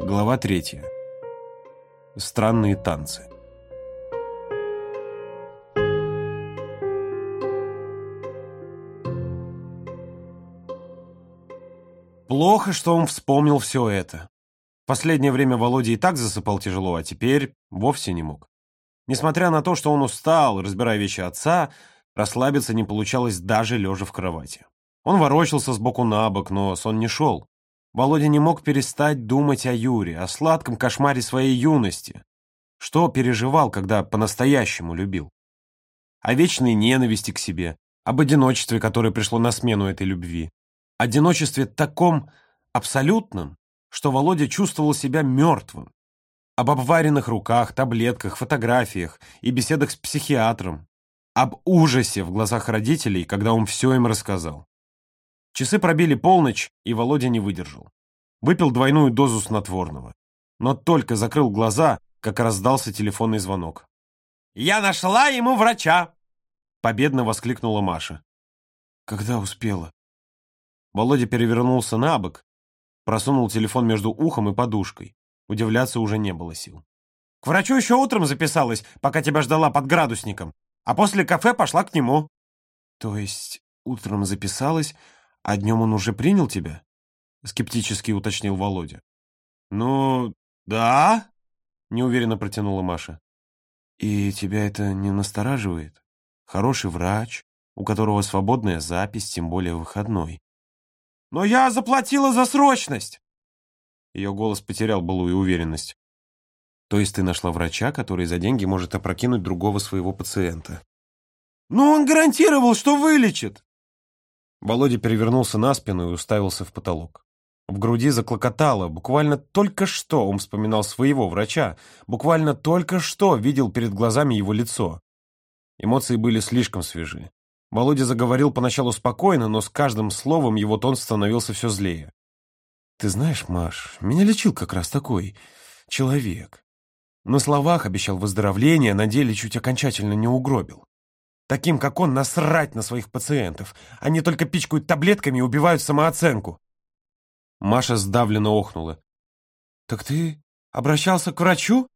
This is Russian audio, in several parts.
Глава 3. Странные танцы. Плохо, что он вспомнил все это. В последнее время Володя и так засыпал тяжело, а теперь вовсе не мог. Несмотря на то, что он устал, разбирая вещи отца, расслабиться не получалось даже лежа в кровати. Он ворочался сбоку на бок, но сон не шел. Володя не мог перестать думать о Юре, о сладком кошмаре своей юности. Что переживал, когда по-настоящему любил? О вечной ненависти к себе, об одиночестве, которое пришло на смену этой любви. Одиночестве таком абсолютном, что Володя чувствовал себя мертвым. Об обваренных руках, таблетках, фотографиях и беседах с психиатром. Об ужасе в глазах родителей, когда он все им рассказал. Часы пробили полночь, и Володя не выдержал. Выпил двойную дозу снотворного. Но только закрыл глаза, как раздался телефонный звонок. «Я нашла ему врача!» Победно воскликнула Маша. «Когда успела?» Володя перевернулся на бок, просунул телефон между ухом и подушкой. Удивляться уже не было сил. «К врачу еще утром записалась, пока тебя ждала под градусником, а после кафе пошла к нему». «То есть утром записалась, а днем он уже принял тебя?» Скептически уточнил Володя. «Ну, да», — неуверенно протянула Маша. «И тебя это не настораживает? Хороший врач, у которого свободная запись, тем более выходной». «Но я заплатила за срочность!» Ее голос потерял былую уверенность. «То есть ты нашла врача, который за деньги может опрокинуть другого своего пациента?» «Ну, он гарантировал, что вылечит!» Володя перевернулся на спину и уставился в потолок. В груди заклокотало. Буквально только что он вспоминал своего врача. Буквально только что видел перед глазами его лицо. Эмоции были слишком свежи. Володя заговорил поначалу спокойно, но с каждым словом его тон становился все злее. «Ты знаешь, Маш, меня лечил как раз такой человек. На словах обещал выздоровление, на деле чуть окончательно не угробил. Таким, как он, насрать на своих пациентов. Они только пичкают таблетками и убивают самооценку». Маша сдавленно охнула. «Так ты обращался к врачу?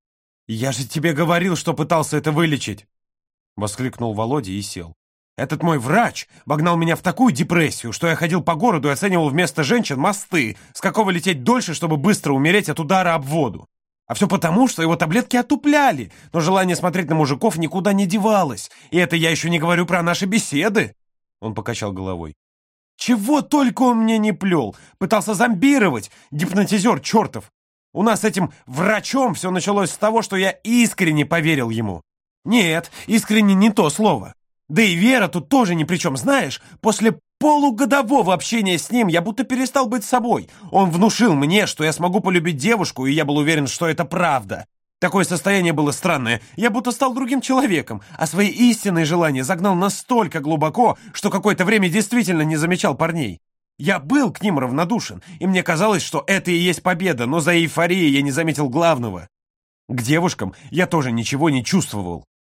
Я же тебе говорил, что пытался это вылечить!» Воскликнул Володя и сел. «Этот мой врач вогнал меня в такую депрессию, что я ходил по городу и оценивал вместо женщин мосты, с какого лететь дольше, чтобы быстро умереть от удара об воду. А все потому, что его таблетки отупляли, но желание смотреть на мужиков никуда не девалось. И это я еще не говорю про наши беседы!» Он покачал головой. «Чего только он мне не плел! Пытался зомбировать, гипнотизер чертов! У нас с этим врачом все началось с того, что я искренне поверил ему. Нет, искренне не то слово. Да и Вера тут тоже ни при чем, знаешь, после полугодового общения с ним я будто перестал быть собой. Он внушил мне, что я смогу полюбить девушку, и я был уверен, что это правда. Такое состояние было странное, я будто стал другим человеком, а свои истинные желания загнал настолько глубоко, что какое-то время действительно не замечал парней. Я был к ним равнодушен, и мне казалось, что это и есть победа, но за эйфорией я не заметил главного. К девушкам я тоже ничего не чувствовал».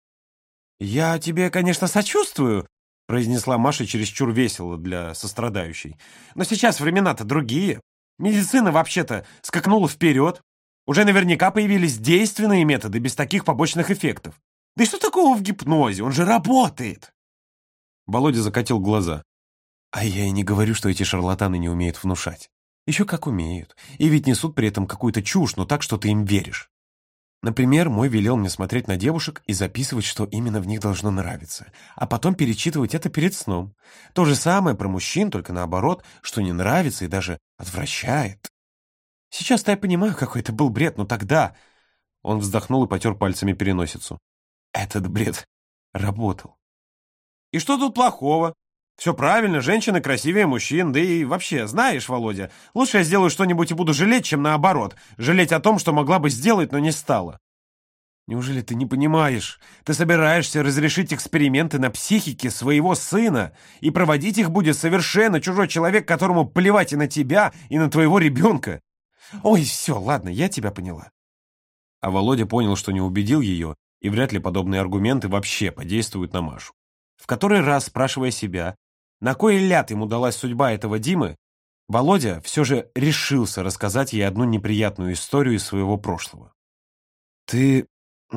«Я тебе, конечно, сочувствую», — произнесла Маша чересчур весело для сострадающей. «Но сейчас времена-то другие. Медицина вообще-то скакнула вперед. Уже наверняка появились действенные методы без таких побочных эффектов. Да и что такого в гипнозе? Он же работает!» Володя закатил глаза. «А я и не говорю, что эти шарлатаны не умеют внушать. Еще как умеют. И ведь несут при этом какую-то чушь, но так, что ты им веришь. Например, мой велел мне смотреть на девушек и записывать, что именно в них должно нравиться, а потом перечитывать это перед сном. То же самое про мужчин, только наоборот, что не нравится и даже отвращает. Сейчас-то я понимаю, какой это был бред, но тогда...» Он вздохнул и потер пальцами переносицу. «Этот бред работал». «И что тут плохого? Все правильно, женщины красивее мужчин, да и вообще, знаешь, Володя, лучше я сделаю что-нибудь и буду жалеть, чем наоборот, жалеть о том, что могла бы сделать, но не стала». «Неужели ты не понимаешь? Ты собираешься разрешить эксперименты на психике своего сына, и проводить их будет совершенно чужой человек, которому плевать и на тебя, и на твоего ребенка. Ой, все, ладно, я тебя поняла». А Володя понял, что не убедил ее, и вряд ли подобные аргументы вообще подействуют на Машу. В который раз, спрашивая себя, на кой ляд ему далась судьба этого Димы, Володя все же решился рассказать ей одну неприятную историю из своего прошлого. «Ты...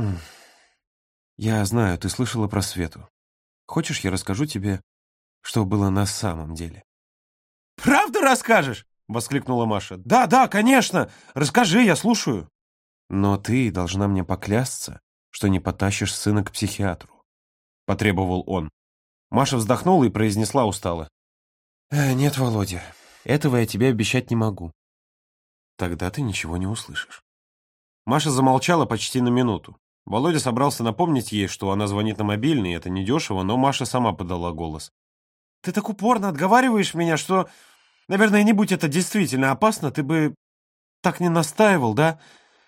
Я знаю, ты слышала про Свету. Хочешь, я расскажу тебе, что было на самом деле?» «Правда расскажешь?» — воскликнула Маша. «Да, да, конечно! Расскажи, я слушаю!» «Но ты должна мне поклясться, что не потащишь сына к психиатру», — потребовал он. Маша вздохнула и произнесла устало. «Нет, Володя, этого я тебе обещать не могу». «Тогда ты ничего не услышишь». Маша замолчала почти на минуту. Володя собрался напомнить ей, что она звонит на мобильный, и это недешево, но Маша сама подала голос. «Ты так упорно отговариваешь меня, что, наверное, не будь это действительно опасно, ты бы так не настаивал, да?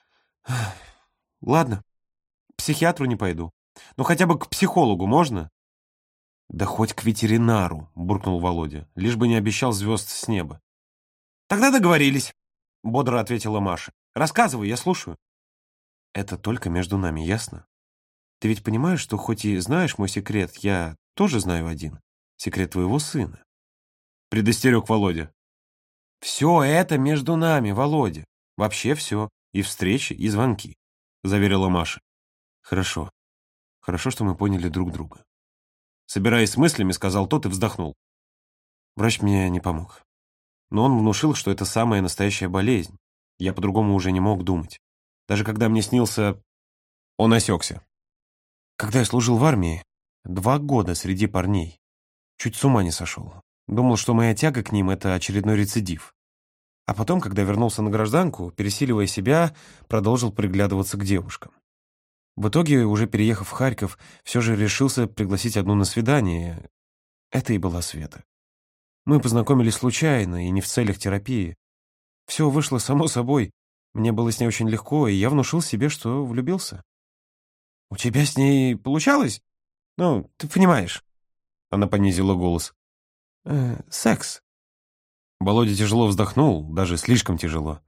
Ладно, к психиатру не пойду. Но хотя бы к психологу можно?» «Да хоть к ветеринару», — буркнул Володя, лишь бы не обещал звезд с неба. «Тогда договорились», — бодро ответила Маша. «Рассказывай, я слушаю». «Это только между нами, ясно? Ты ведь понимаешь, что хоть и знаешь мой секрет, я тоже знаю один. Секрет твоего сына», — предостерег Володя. «Все это между нами, Володя. Вообще все. И встречи, и звонки», — заверила Маша. «Хорошо. Хорошо, что мы поняли друг друга». Собираясь с мыслями, сказал тот и вздохнул. Врач мне не помог. Но он внушил, что это самая настоящая болезнь. Я по-другому уже не мог думать. Даже когда мне снился... Он осекся. Когда я служил в армии, 2 года среди парней. Чуть с ума не сошел. Думал, что моя тяга к ним — это очередной рецидив. А потом, когда вернулся на гражданку, пересиливая себя, продолжил приглядываться к девушкам. В итоге, уже переехав в Харьков, все же решился пригласить одну на свидание. Это и была Света. Мы познакомились случайно и не в целях терапии. Все вышло само собой. Мне было с ней очень легко, и я внушил себе, что влюбился. «У тебя с ней получалось? Ну, ты понимаешь». Она понизила голос. «Секс». Володя тяжело вздохнул, даже слишком тяжело.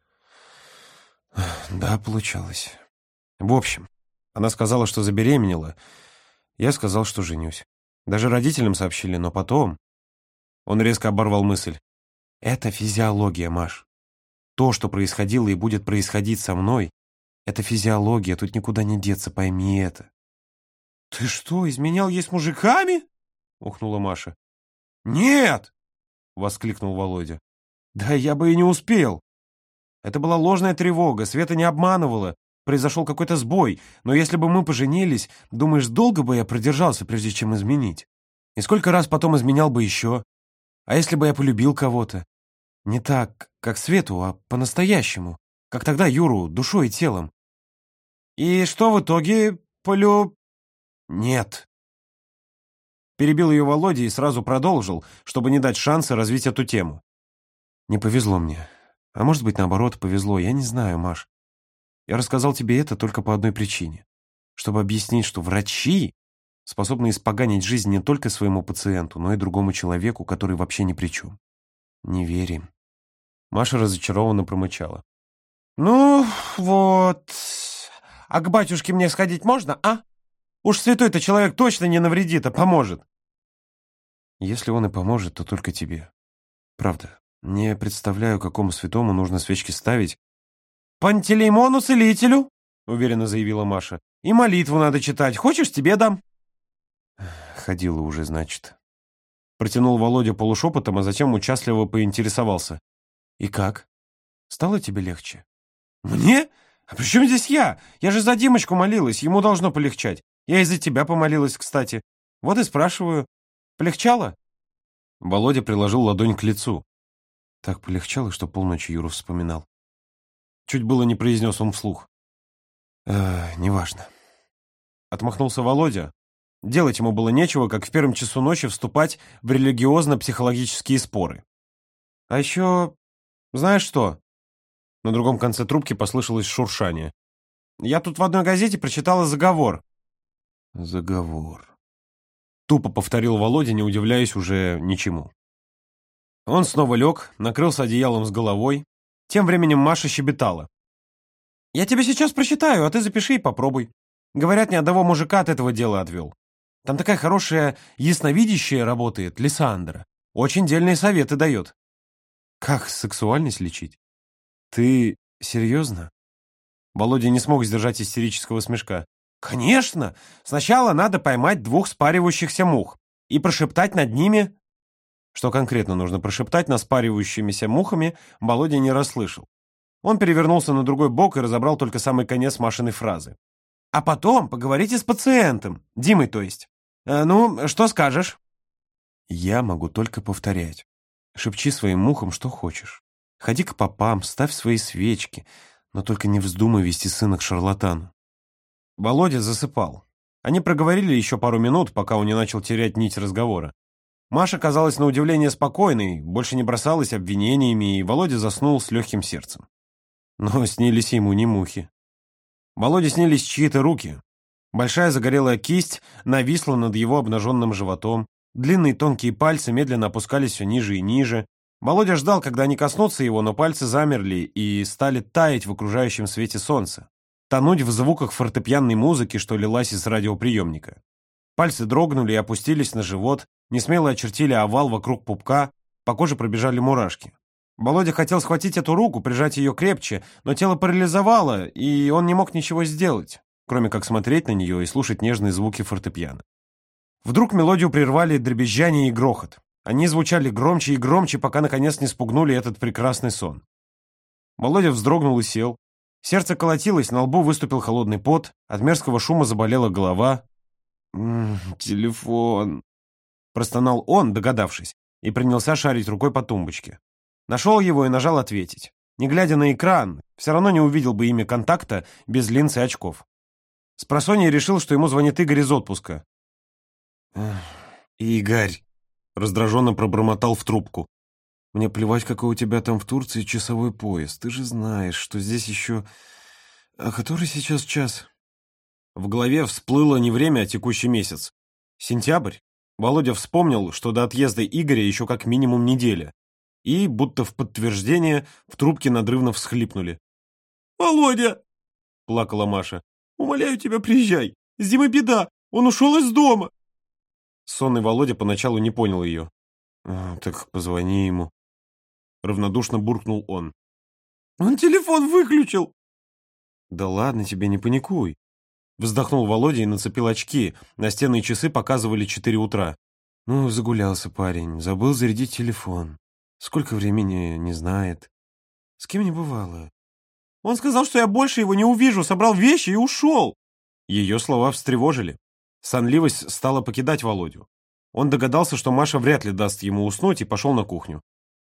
«Да, получалось. В общем, она сказала, что забеременела. Я сказал, что женюсь. Даже родителям сообщили, но потом...» Он резко оборвал мысль. «Это физиология, Маш. То, что происходило и будет происходить со мной, это физиология, тут никуда не деться, пойми это». «Ты что, изменял ей с мужиками?» — ухнула Маша. «Нет!» — воскликнул Володя. «Да я бы и не успел. Это была ложная тревога, Света не обманывала. Произошел какой-то сбой, но если бы мы поженились, думаешь, долго бы я продержался, прежде чем изменить? И сколько раз потом изменял бы еще? А если бы я полюбил кого-то? Не так, как Свету, а по-настоящему, как тогда Юру, душой и телом. И что в итоге Нет». Перебил ее Володя и сразу продолжил, чтобы не дать шанса развить эту тему. «Не повезло мне. А может быть, наоборот, повезло. Я не знаю, Маш. Я рассказал тебе это только по одной причине. Чтобы объяснить, что врачи способны испоганить жизнь не только своему пациенту, но и другому человеку, который вообще ни при чем. Не верь им». Маша разочарованно промычала. «Ну, вот. А к батюшке мне сходить можно, а? Уж святой-то человек точно не навредит, а поможет». «Если он и поможет, то только тебе. Правда, не представляю, какому святому нужно свечки ставить». «Пантелеймону целителю», — уверенно заявила Маша. «И молитву надо читать. Хочешь, тебе дам?» «Ходила уже, значит». Протянул Володя полушепотом, а затем участливо поинтересовался. «И как? Стало тебе легче?» «Мне? А при чем здесь я? Я же за Димочку молилась, ему должно полегчать. Я и за тебя помолилась, кстати. Вот и спрашиваю. Полегчало?» Володя приложил ладонь к лицу. Так полегчало, что полночи Юру вспоминал. Чуть было не произнес он вслух. «Неважно». Отмахнулся Володя. Делать ему было нечего, как в первом часу ночи вступать в религиозно-психологические споры. «А еще... знаешь что?» На другом конце трубки послышалось шуршание. «Я тут в одной газете прочитала заговор». «Заговор», — тупо повторил Володя, не удивляясь уже ничему. Он снова лег, накрылся одеялом с головой. Тем временем Маша щебетала. «Я тебе сейчас прочитаю, а ты запиши и попробуй. Говорят, ни одного мужика от этого дела отвел. Там такая хорошая ясновидящая работает, Лиссандра. Очень дельные советы дает». Как сексуальность лечить? Ты серьезно? Володя не смог сдержать истерического смешка. Конечно! Сначала надо поймать 2 спаривающихся мух и прошептать над ними... Что конкретно нужно прошептать над спаривающимися мухами, Володя не расслышал. Он перевернулся на другой бок и разобрал только самый конец Машиной фразы. А потом поговорите с пациентом, Димой, то есть. Ну, что скажешь? Я могу только повторять. Шепчи своим мухам, что хочешь. Ходи к попам, ставь свои свечки, но только не вздумай вести сына к шарлатану. Володя засыпал. Они проговорили еще пару минут, пока он не начал терять нить разговора. Маша казалась на удивление спокойной, больше не бросалась обвинениями, и Володя заснул с легким сердцем. Но снились ему не мухи. Володе снились чьи-то руки. Большая загорелая кисть нависла над его обнаженным животом, длинные тонкие пальцы медленно опускались все ниже и ниже. Володя ждал, когда они коснутся его, но пальцы замерли и стали таять в окружающем свете солнца, тонуть в звуках фортепианной музыки, что лилась из радиоприемника. Пальцы дрогнули и опустились на живот, несмело очертили овал вокруг пупка, по коже пробежали мурашки. Володя хотел схватить эту руку, прижать ее крепче, но тело парализовало, и он не мог ничего сделать, кроме как смотреть на нее и слушать нежные звуки фортепиано. Вдруг мелодию прервали дребезжание и грохот. Они звучали громче и громче, пока наконец не спугнули этот прекрасный сон. Володя вздрогнул и сел. Сердце колотилось, на лбу выступил холодный пот, от мерзкого шума заболела голова. «Телефон», — простонал он, догадавшись, и принялся шарить рукой по тумбочке. Нашел его и нажал «Ответить». Не глядя на экран, все равно не увидел бы имя контакта без линз и очков. Спросонья решил, что ему звонит Игорь из отпуска. «Игорь», — раздраженно пробормотал в трубку. «Мне плевать, какой у тебя там в Турции часовой пояс. Ты же знаешь, что здесь еще... А который сейчас час?» В голове всплыло не время, а текущий месяц. Сентябрь. Володя вспомнил, что до отъезда Игоря еще как минимум неделя. И, будто в подтверждение, в трубке надрывно всхлипнули. «Володя!» — плакала Маша. «Умоляю тебя, приезжай! С Димой беда! Он ушел из дома!» Сонный Володя поначалу не понял ее. «Так позвони ему», — равнодушно буркнул он. «Он телефон выключил!» «Да ладно тебе, не паникуй!» Вздохнул Володя и нацепил очки. Настенные часы показывали 4 утра. «Ну, загулялся парень, забыл зарядить телефон. Сколько времени, не знает. С кем не бывало. Он сказал, что я больше его не увижу, собрал вещи и ушел!» Ее слова встревожили. Сонливость стала покидать Володю. Он догадался, что Маша вряд ли даст ему уснуть, и пошел на кухню.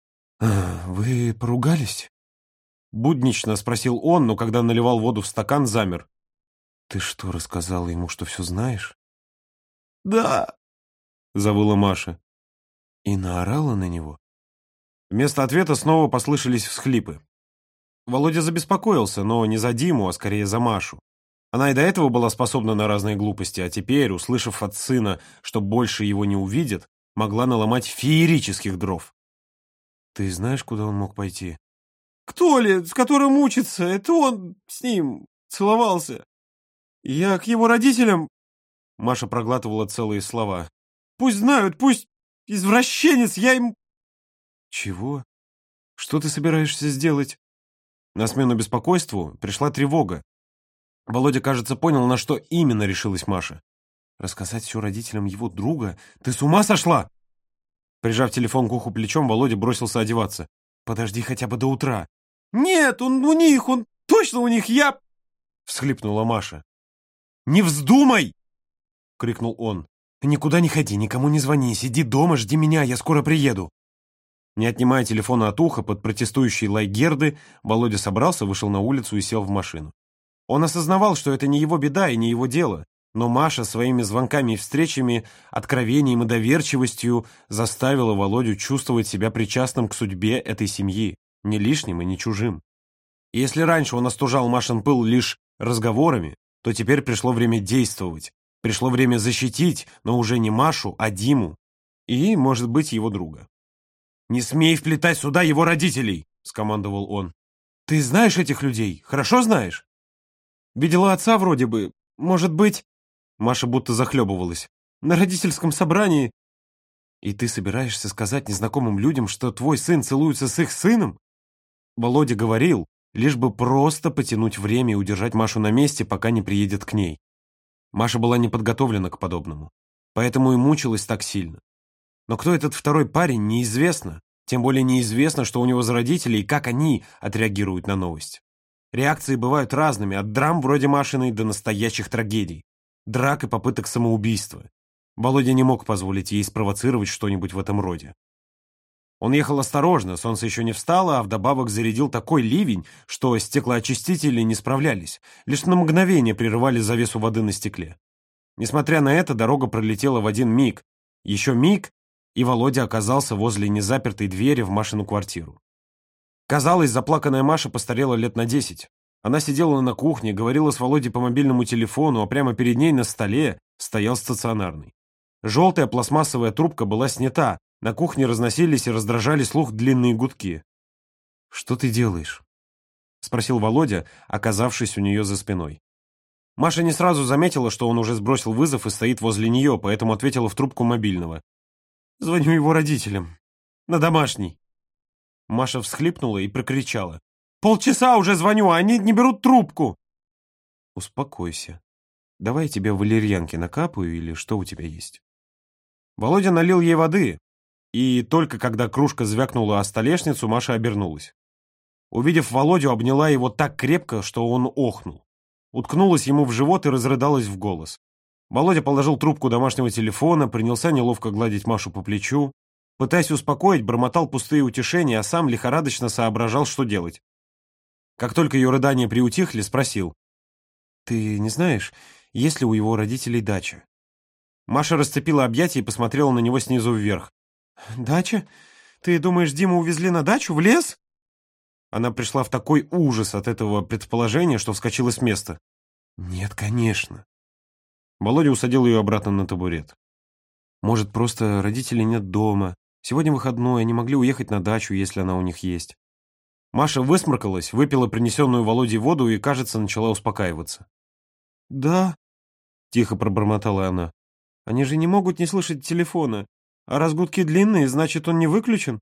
«Вы поругались?» Буднично спросил он, но когда наливал воду в стакан, замер. «Ты что, рассказала ему, что все знаешь?» «Да», — завыла Маша. «И наорала на него?» Вместо ответа снова послышались всхлипы. Володя забеспокоился, но не за Диму, а скорее за Машу. Она и до этого была способна на разные глупости, а теперь, услышав от сына, что больше его не увидит, могла наломать феерических дров. «Ты знаешь, куда он мог пойти?» «Кто ли, с которым учится? Это он с ним целовался. Я к его родителям...» Маша проглатывала целые слова. «Пусть знают, пусть извращенец, я им...» «Чего? Что ты собираешься сделать?» На смену беспокойству пришла тревога. Володя, кажется, понял, на что именно решилась Маша. «Рассказать все родителям его друга? Ты с ума сошла?» Прижав телефон к уху плечом, Володя бросился одеваться. «Подожди хотя бы до утра». «Нет, он у них, он точно у них, я...» Всхлипнула Маша. «Не вздумай!» — крикнул он. «Никуда не ходи, никому не звони, сиди дома, жди меня, я скоро приеду». Не отнимая телефона от уха под протестующий лай Герды, Володя собрался, вышел на улицу и сел в машину. Он осознавал, что это не его беда и не его дело, но Маша своими звонками и встречами, откровением и доверчивостью заставила Володю чувствовать себя причастным к судьбе этой семьи, не лишним и не чужим. И если раньше он остужал Машин пыл лишь разговорами, то теперь пришло время действовать, пришло время защитить, но уже не Машу, а Диму и, может быть, его друга. «Не смей вплетать сюда его родителей!» — скомандовал он. «Ты знаешь этих людей? Хорошо знаешь?» «Видела отца вроде бы. Может быть...» Маша будто захлебывалась. «На родительском собрании...» И ты собираешься сказать незнакомым людям, что твой сын целуется с их сыном? Володя говорил, лишь бы просто потянуть время и удержать Машу на месте, пока не приедет к ней. Маша была не подготовлена к подобному, поэтому и мучилась так сильно. Но кто этот второй парень, неизвестно. Тем более неизвестно, что у него за родители и как они отреагируют на новость. Реакции бывают разными, от драм вроде Машиной до настоящих трагедий. Драк и попыток самоубийства. Володя не мог позволить ей спровоцировать что-нибудь в этом роде. Он ехал осторожно, солнце еще не встало, а вдобавок зарядил такой ливень, что стеклоочистители не справлялись, лишь на мгновение прерывали завесу воды на стекле. Несмотря на это, дорога пролетела в один миг. Еще миг, и Володя оказался возле незапертой двери в Машину квартиру. Казалось, заплаканная Маша постарела лет на 10. Она сидела на кухне, говорила с Володей по мобильному телефону, а прямо перед ней на столе стоял стационарный. Желтая пластмассовая трубка была снята, на кухне разносились и раздражали слух длинные гудки. «Что ты делаешь?» — спросил Володя, оказавшись у нее за спиной. Маша не сразу заметила, что он уже сбросил вызов и стоит возле нее, поэтому ответила в трубку мобильного. «Звоню его родителям. На домашний». Маша всхлипнула и прокричала. «Полчаса уже звоню, а они не берут трубку!» «Успокойся. Давай я тебе валерьянки накапаю или что у тебя есть?» Володя налил ей воды, и только когда кружка звякнула о столешницу, Маша обернулась. Увидев Володю, обняла его так крепко, что он охнул. Уткнулась ему в живот и разрыдалась в голос. Володя положил трубку домашнего телефона, принялся неловко гладить Машу по плечу. Пытаясь успокоить, бормотал пустые утешения, а сам лихорадочно соображал, что делать. Как только ее рыдания приутихли, спросил. «Ты не знаешь, есть ли у его родителей дача?» Маша расцепила объятия и посмотрела на него снизу вверх. «Дача? Ты думаешь, Диму увезли на дачу, в лес?» Она пришла в такой ужас от этого предположения, что вскочила с места. «Нет, конечно». Володя усадил ее обратно на табурет. «Может, просто родителей нет дома. Сегодня выходной, они могли уехать на дачу, если она у них есть». Маша высморкалась, выпила принесенную Володей воду и, кажется, начала успокаиваться. «Да», — тихо пробормотала она. «Они же не могут не слышать телефона. А раз гудки длинные, значит, он не выключен?»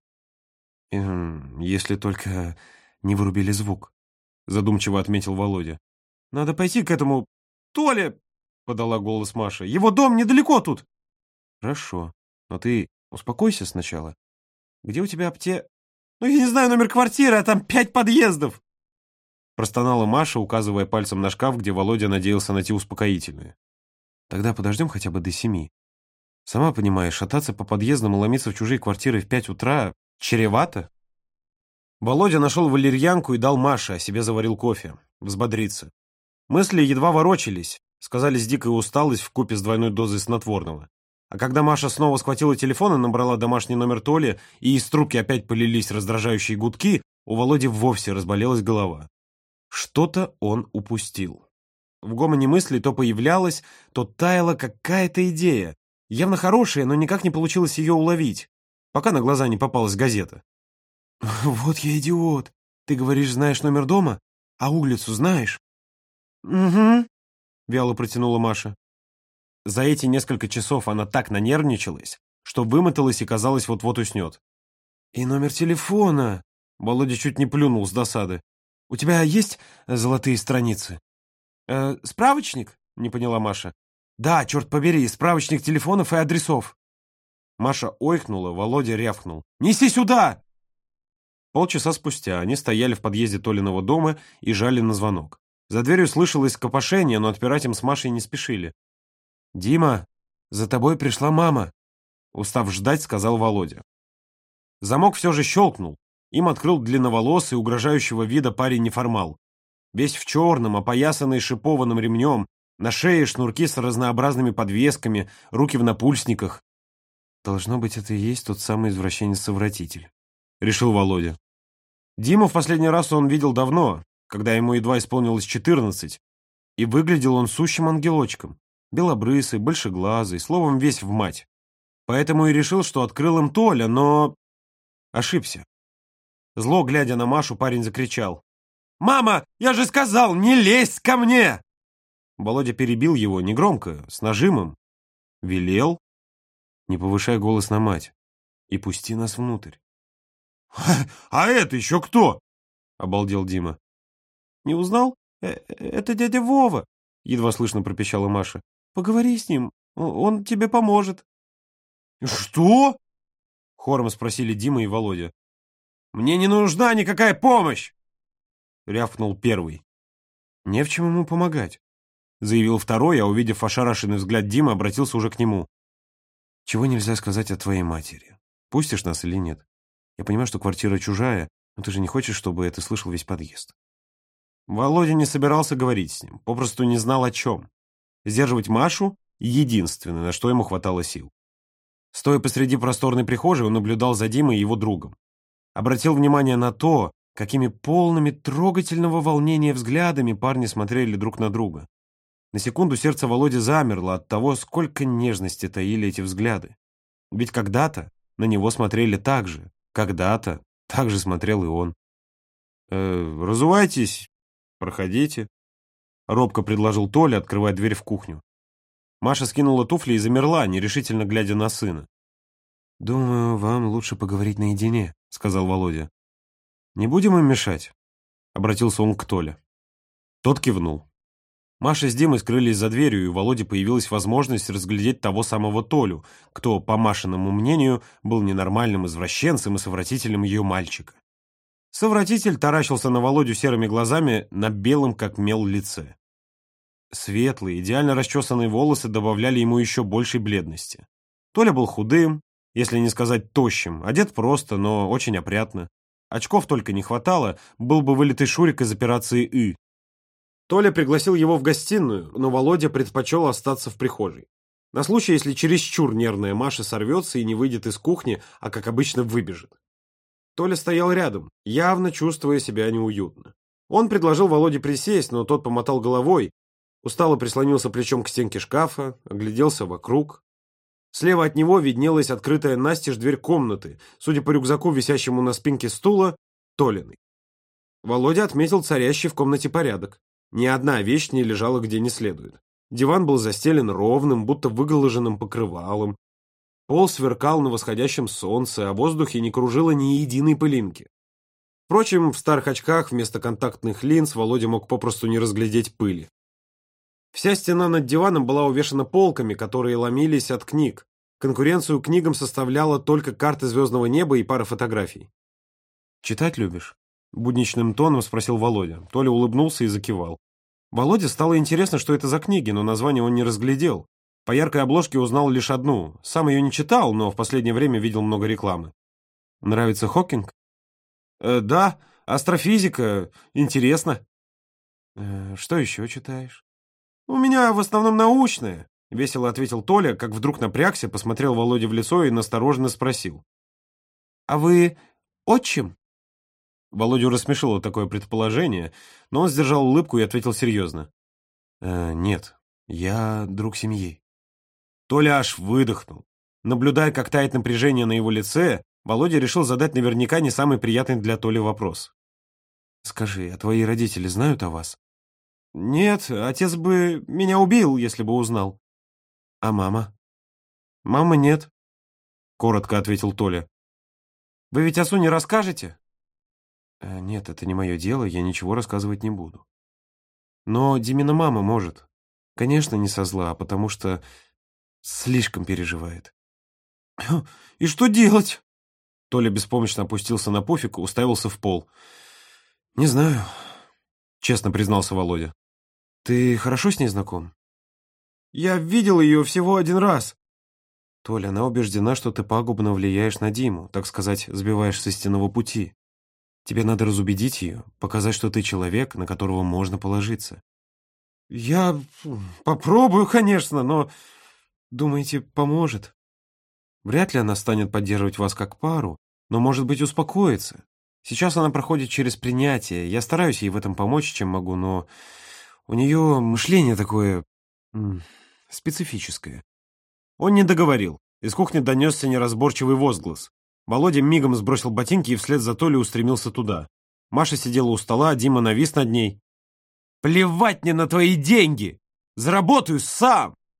«Если только не вырубили звук», — задумчиво отметил Володя. «Надо пойти к этому Толе», — подала голос Маша. «Его дом недалеко тут». «Хорошо, но ты успокойся сначала. Где у тебя Ну, я не знаю номер квартиры, а там 5 подъездов!» Простонала Маша, указывая пальцем на шкаф, где Володя надеялся найти успокоительное. «Тогда подождем хотя бы до 7. Сама понимаешь, шататься по подъездам и ломиться в чужие квартиры в 5 утра чревато?» Володя нашел валерьянку и дал Маше, а себе заварил кофе. Взбодриться. Мысли едва ворочались, сказались дикая усталость вкупе с двойной дозой снотворного. А когда Маша снова схватила телефон и набрала домашний номер Толи, и из трубки опять полились раздражающие гудки, у Володи вовсе разболелась голова. Что-то он упустил. В гомоне мыслей то появлялась, то таяла какая-то идея. Явно хорошая, но никак не получилось ее уловить, пока на глаза не попалась газета. «Вот я идиот. Ты говоришь, знаешь номер дома, а улицу знаешь?» «Угу», — вяло протянула Маша. За эти несколько часов она так нанервничалась, что вымоталась и, казалось, вот-вот уснет. «И номер телефона!» Володя чуть не плюнул с досады. «У тебя есть золотые страницы?» «Справочник?» — не поняла Маша. «Да, черт побери, справочник телефонов и адресов». Маша ойкнула, Володя рявкнул. «Неси сюда!» Полчаса спустя они стояли в подъезде Толиного дома и жали на звонок. За дверью слышалось копошение, но отпирать им с Машей не спешили. «Дима, за тобой пришла мама», — устав ждать, сказал Володя. Замок все же щелкнул. Им открыл длинноволосый, угрожающего вида парень-неформал. Весь в черном, опоясанный шипованным ремнем, на шее шнурки с разнообразными подвесками, руки в напульсниках. «Должно быть, это и есть тот самый извращенец-совратитель», — решил Володя. Диму в последний раз он видел давно, когда ему едва исполнилось 14, и выглядел он сущим ангелочком. Белобрысый, большеглазый, словом, весь в мать. Поэтому и решил, что открыл им Толя, но... ошибся. Зло, глядя на Машу, парень закричал. «Мама, я же сказал, не лезь ко мне!» Володя перебил его негромко, с нажимом. Велел. Не повышай голос на мать и пусти нас внутрь. А это еще кто? Обалдел Дима. Не узнал? Это дядя Вова, едва слышно пропищала Маша. Поговори с ним, он тебе поможет. Что? Хором спросили Дима и Володя. Мне не нужна никакая помощь! Рявкнул первый. Не в чем ему помогать, заявил второй, а увидев ошарашенный взгляд Димы, обратился уже к нему. Чего нельзя сказать о твоей матери? Пустишь нас или нет? Я понимаю, что квартира чужая, но ты же не хочешь, чтобы это слышал весь подъезд. Володя не собирался говорить с ним, попросту не знал о чем. Сдерживать Машу — единственное, на что ему хватало сил. Стоя посреди просторной прихожей, он наблюдал за Димой и его другом. Обратил внимание на то, какими полными трогательного волнения взглядами парни смотрели друг на друга. На секунду сердце Володи замерло от того, сколько нежности таили эти взгляды. Ведь когда-то на него смотрели так же, когда-то так же смотрел и он. «Разувайтесь, проходите», — робко предложил Толя, открывая дверь в кухню. Маша скинула туфли и замерла, нерешительно глядя на сына. «Думаю, вам лучше поговорить наедине», — сказал Володя. «Не будем им мешать?» — обратился он к Толе. Тот кивнул. Маша с Димой скрылись за дверью, и у Володи появилась возможность разглядеть того самого Толю, кто, по Машиному мнению, был ненормальным извращенцем и совратителем ее мальчика. Совратитель таращился на Володю серыми глазами на белом, как мел, лице. Светлые, идеально расчесанные волосы добавляли ему еще большей бледности. Толя был худым, если не сказать тощим, одет просто, но очень опрятно. Очков только не хватало, был бы вылитый Шурик из операции «И». Толя пригласил его в гостиную, но Володя предпочел остаться в прихожей. На случай, если чересчур нервная Маша сорвется и не выйдет из кухни, а, как обычно, выбежит. Толя стоял рядом, явно чувствуя себя неуютно. Он предложил Володе присесть, но тот помотал головой, устало прислонился плечом к стенке шкафа, огляделся вокруг. Слева от него виднелась открытая настежь дверь комнаты, судя по рюкзаку, висящему на спинке стула, Толиной. Володя отметил царящий в комнате порядок. Ни одна вещь не лежала где не следует. Диван был застелен ровным, будто выглаженным покрывалом. Пол сверкал на восходящем солнце, а в воздухе не кружило ни единой пылинки. Впрочем, в старых очках вместо контактных линз Володя мог попросту не разглядеть пыли. Вся стена над диваном была увешана полками, которые ломились от книг. Конкуренцию книгам составляла только карта звездного неба и пара фотографий. «Читать любишь?» — будничным тоном спросил Володя. Толя улыбнулся и закивал. Володе стало интересно, что это за книги, но название он не разглядел. По яркой обложке узнал лишь одну. Сам ее не читал, но в последнее время видел много рекламы. «Нравится Хокинг?» «Да, астрофизика. Интересно». «Что еще читаешь?» «У меня в основном научное», — весело ответил Толя, как вдруг напрягся, посмотрел Володе в лицо и настороженно спросил. «А вы отчим?» Володю рассмешило такое предположение, но он сдержал улыбку и ответил серьезно. «Нет, я друг семьи». Толя аж выдохнул. Наблюдая, как тает напряжение на его лице, Володя решил задать наверняка не самый приятный для Толи вопрос. «Скажи, а твои родители знают о вас?» «Нет, отец бы меня убил, если бы узнал». «А мама?» «Мамы нет», — коротко ответил Толя. «Вы ведь отцу не расскажете?» «Нет, это не мое дело, я ничего рассказывать не буду». «Но Димина мама может. Конечно, не со зла, а потому что слишком переживает». «И что делать?» Толя беспомощно опустился на пуфик и уставился в пол. «Не знаю», — честно признался Володя. «Ты хорошо с ней знаком?» «Я видел ее всего один раз». «Толя, она убеждена, что ты пагубно влияешь на Диму, так сказать, сбиваешь с истинного пути. Тебе надо разубедить ее, показать, что ты человек, на которого можно положиться». «Я попробую, конечно, но...» «Думаете, поможет?» «Вряд ли она станет поддерживать вас как пару, но, может быть, успокоится. Сейчас она проходит через принятие. Я стараюсь ей в этом помочь, чем могу, но у нее мышление такое... специфическое». Он не договорил. Из кухни донесся неразборчивый возглас. Володя мигом сбросил ботинки и вслед за Толей устремился туда. Маша сидела у стола, Дима навис над ней. «Плевать мне на твои деньги! Заработаю сам!»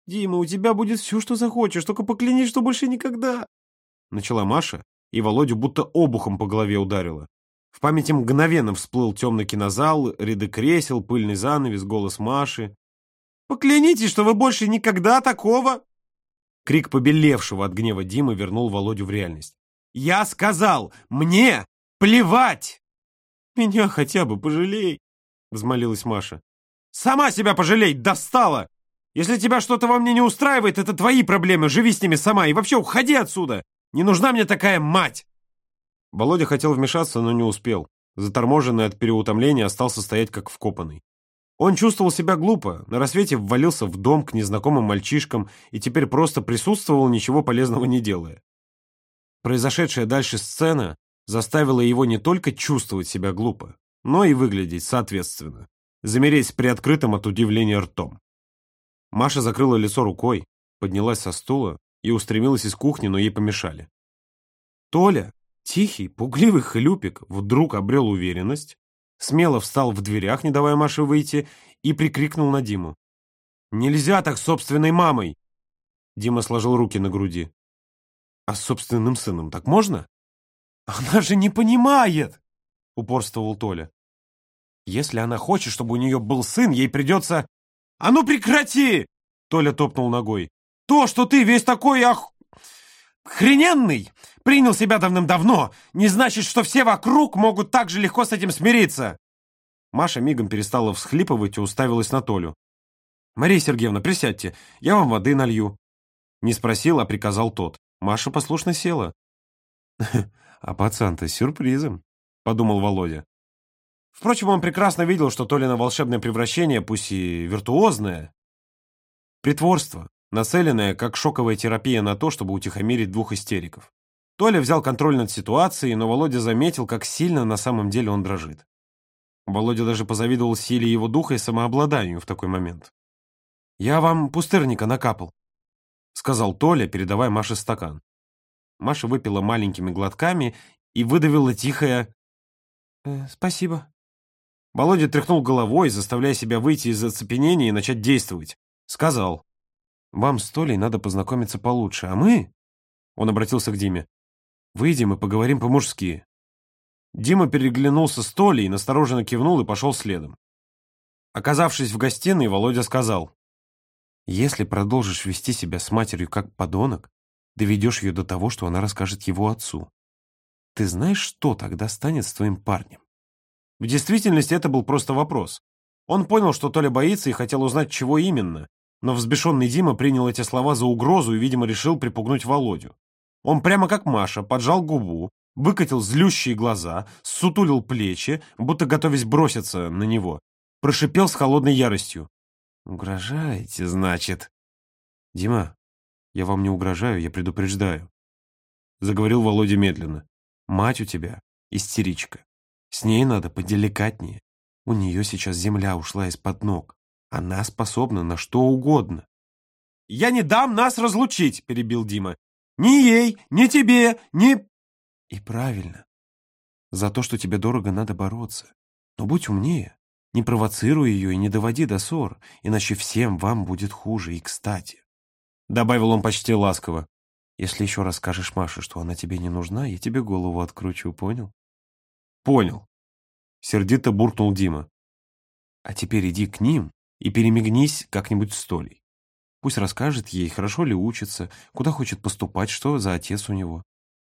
Дима, у тебя будет все, что захочешь, только поклянись, что больше никогда. Начала Маша, и Володю будто обухом по голове ударила. В памяти мгновенно всплыл темный кинозал, ряды кресел, пыльный занавес, голос Маши. «Поклянитесь, что вы больше никогда такого...» Крик побелевшего от гнева Димы вернул Володю в реальность. «Я сказал, мне плевать!» «Меня хотя бы пожалей!» — взмолилась Маша. «Сама себя пожалей, достала! Если тебя что-то во мне не устраивает, это твои проблемы, живи с ними сама и вообще уходи отсюда! Не нужна мне такая мать!» Володя хотел вмешаться, но не успел. Заторможенный от переутомления остался стоять как вкопанный. Он чувствовал себя глупо, на рассвете ввалился в дом к незнакомым мальчишкам и теперь просто присутствовал, ничего полезного не делая. Произошедшая дальше сцена заставила его не только чувствовать себя глупо, но и выглядеть соответственно, замереть с приоткрытым от удивления ртом. Маша закрыла лицо рукой, поднялась со стула и устремилась из кухни, но ей помешали. Толя, тихий, пугливый хлюпик, вдруг обрел уверенность, смело встал в дверях, не давая Маше выйти, и прикрикнул на Диму. «Нельзя так с собственной мамой!» Дима сложил руки на груди. «А с собственным сыном так можно?» «Она же не понимает!» — упорствовал Толя. «Если она хочет, чтобы у нее был сын, ей придется...» «А ну прекрати!» — Толя топнул ногой. «То, что ты весь такой охрененный, принял себя давным-давно, не значит, что все вокруг могут так же легко с этим смириться!» Маша мигом перестала всхлипывать и уставилась на Толю. «Мария Сергеевна, присядьте, я вам воды налью». Не спросил, а приказал тот. Маша послушно села. «А пацан-то с сюрпризом», — подумал Володя. Впрочем, он прекрасно видел, что Толино волшебное превращение, пусть и виртуозное, притворство, нацеленное как шоковая терапия на то, чтобы утихомирить двух истериков. Толя взял контроль над ситуацией, но Володя заметил, как сильно на самом деле он дрожит. Володя даже позавидовал силе его духа и самообладанию в такой момент. «Я вам пустырника накапал», — сказал Толя, передавая Маше стакан. Маша выпила маленькими глотками и выдавила тихое «Спасибо». Володя тряхнул головой, заставляя себя выйти из оцепенения и начать действовать. Сказал: «Вам с Толей надо познакомиться получше, а мы...» Он обратился к Диме. «Выйдем и поговорим по-мужски». Дима переглянулся с Толей, настороженно кивнул и пошел следом. Оказавшись в гостиной, Володя сказал: «Если продолжишь вести себя с матерью как подонок, доведешь ее до того, что она расскажет его отцу. Ты знаешь, что тогда станет с твоим парнем?» В действительности это был просто вопрос. Он понял, что Толя боится и хотел узнать, чего именно, но взбешенный Дима принял эти слова за угрозу и, видимо, решил припугнуть Володю. Он прямо как Маша поджал губу, выкатил злющие глаза, ссутулил плечи, будто готовясь броситься на него, прошипел с холодной яростью: «Угрожаете, значит?» «Дима, я вам не угрожаю, я предупреждаю», — заговорил Володя медленно. «Мать у тебя истеричка. С ней надо поделикатнее. У нее сейчас земля ушла из-под ног. Она способна на что угодно». «Я не дам нас разлучить», — перебил Дима. «Ни ей, ни тебе, ни...» «И правильно. За то, что тебе дорого, надо бороться. Но будь умнее. Не провоцируй ее и не доводи до ссор, иначе всем вам будет хуже и кстати», — добавил он почти ласково. «Если еще раз скажешь Маше, что она тебе не нужна, я тебе голову откручу, понял?» «Понял», — сердито буркнул Дима. «А теперь иди к ним и перемигнись как-нибудь с Толей. Пусть расскажет ей, хорошо ли учится, куда хочет поступать, что за отец у него.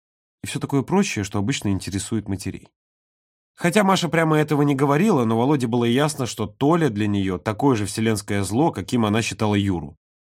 И все такое прочее, что обычно интересует матерей». Хотя Маша прямо этого не говорила, но Володе было ясно, что Толя для нее такое же вселенское зло, каким она считала Юру.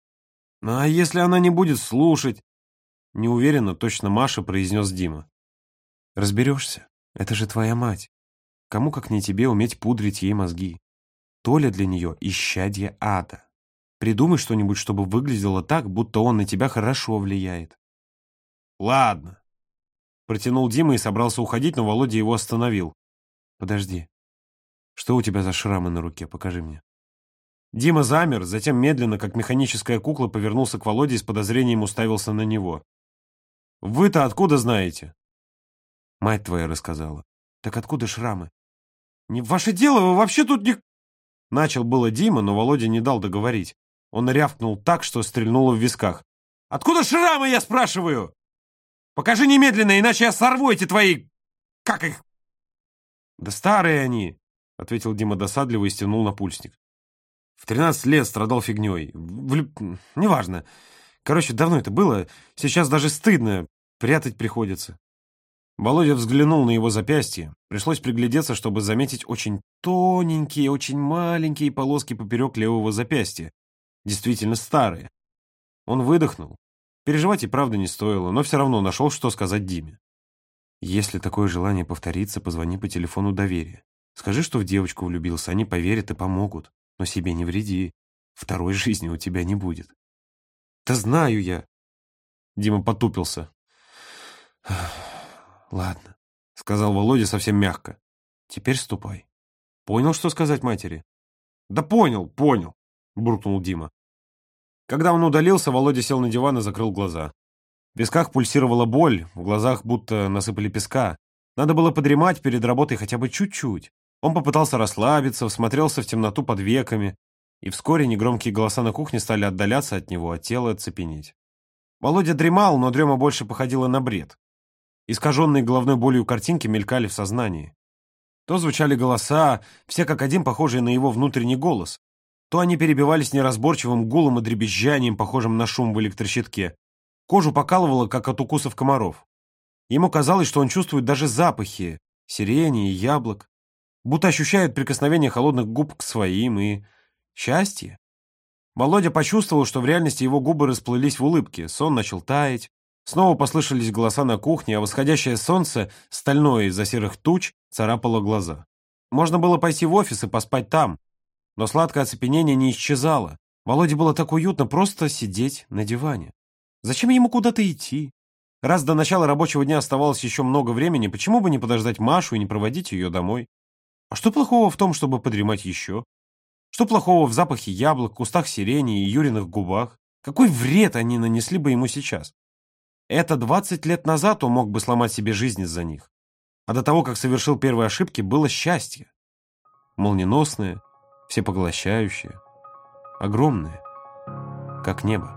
«А если она не будет слушать?» — неуверенно точно Маша произнес Дима. «Разберешься. Это же твоя мать. Кому, как не тебе, уметь пудрить ей мозги? Толя для нее исчадье ада. Придумай что-нибудь, чтобы выглядело так, будто он на тебя хорошо влияет». «Ладно», — протянул Дима и собрался уходить, но Володя его остановил. «Подожди. Что у тебя за шрамы на руке? Покажи мне». Дима замер, затем медленно, как механическая кукла, повернулся к Володе и с подозрением уставился на него. «Вы-то откуда знаете?» «Мать твоя рассказала». «Так откуда шрамы?» «Не ваше дело, вы вообще тут не...» Начал было Дима, но Володя не дал договорить. Он рявкнул так, что стрельнуло в висках. «Откуда шрамы, я спрашиваю? Покажи немедленно, иначе я сорву эти твои... Как их?» «Да старые они», — ответил Дима досадливо и стянул напульсник. «В 13 лет страдал фигней. Неважно. Короче, давно это было. Сейчас даже стыдно. Прятать приходится». Володя взглянул на его запястье. Пришлось приглядеться, чтобы заметить очень тоненькие, очень маленькие полоски поперек левого запястья. Действительно старые. Он выдохнул. Переживать и правда не стоило, но все равно нашел, что сказать Диме. «Если такое желание повторится, позвони по телефону доверия. Скажи, что в девочку влюбился, они поверят и помогут. Но себе не вреди. Второй жизни у тебя не будет». «Да знаю я». Дима потупился. «Ладно», — сказал Володя совсем мягко. «Теперь ступай. Понял, что сказать матери?» «Да понял, — буркнул Дима. Когда он удалился, Володя сел на диван и закрыл глаза. В висках пульсировала боль, в глазах будто насыпали песка. Надо было подремать перед работой хотя бы чуть-чуть. Он попытался расслабиться, всмотрелся в темноту под веками, и вскоре негромкие голоса на кухне стали отдаляться от него, а тело оцепенеть. Володя дремал, но дрема больше походила на бред. Искаженные головной болью картинки мелькали в сознании. То звучали голоса, все как один похожие на его внутренний голос, то они перебивались неразборчивым гулом и дребезжанием, похожим на шум в электрощитке. Кожу покалывало, как от укусов комаров. Ему казалось, что он чувствует даже запахи сирени и яблок, будто ощущает прикосновение холодных губ к своим и счастье. Володя почувствовал, что в реальности его губы расплылись в улыбке, сон начал таять. Снова послышались голоса на кухне, а восходящее солнце, стальное из-за серых туч, царапало глаза. Можно было пойти в офис и поспать там, но сладкое оцепенение не исчезало. Володе было так уютно просто сидеть на диване. Зачем ему куда-то идти? Раз до начала рабочего дня оставалось еще много времени, почему бы не подождать Машу и не проводить ее домой? А что плохого в том, чтобы подремать еще? Что плохого в запахе яблок, кустах сирени и Юриных губах? Какой вред они нанесли бы ему сейчас? Это 20 лет назад он мог бы сломать себе жизнь из-за них. А до того, как совершил первые ошибки, было счастье. Молниеносное, всепоглощающее, огромное, как небо.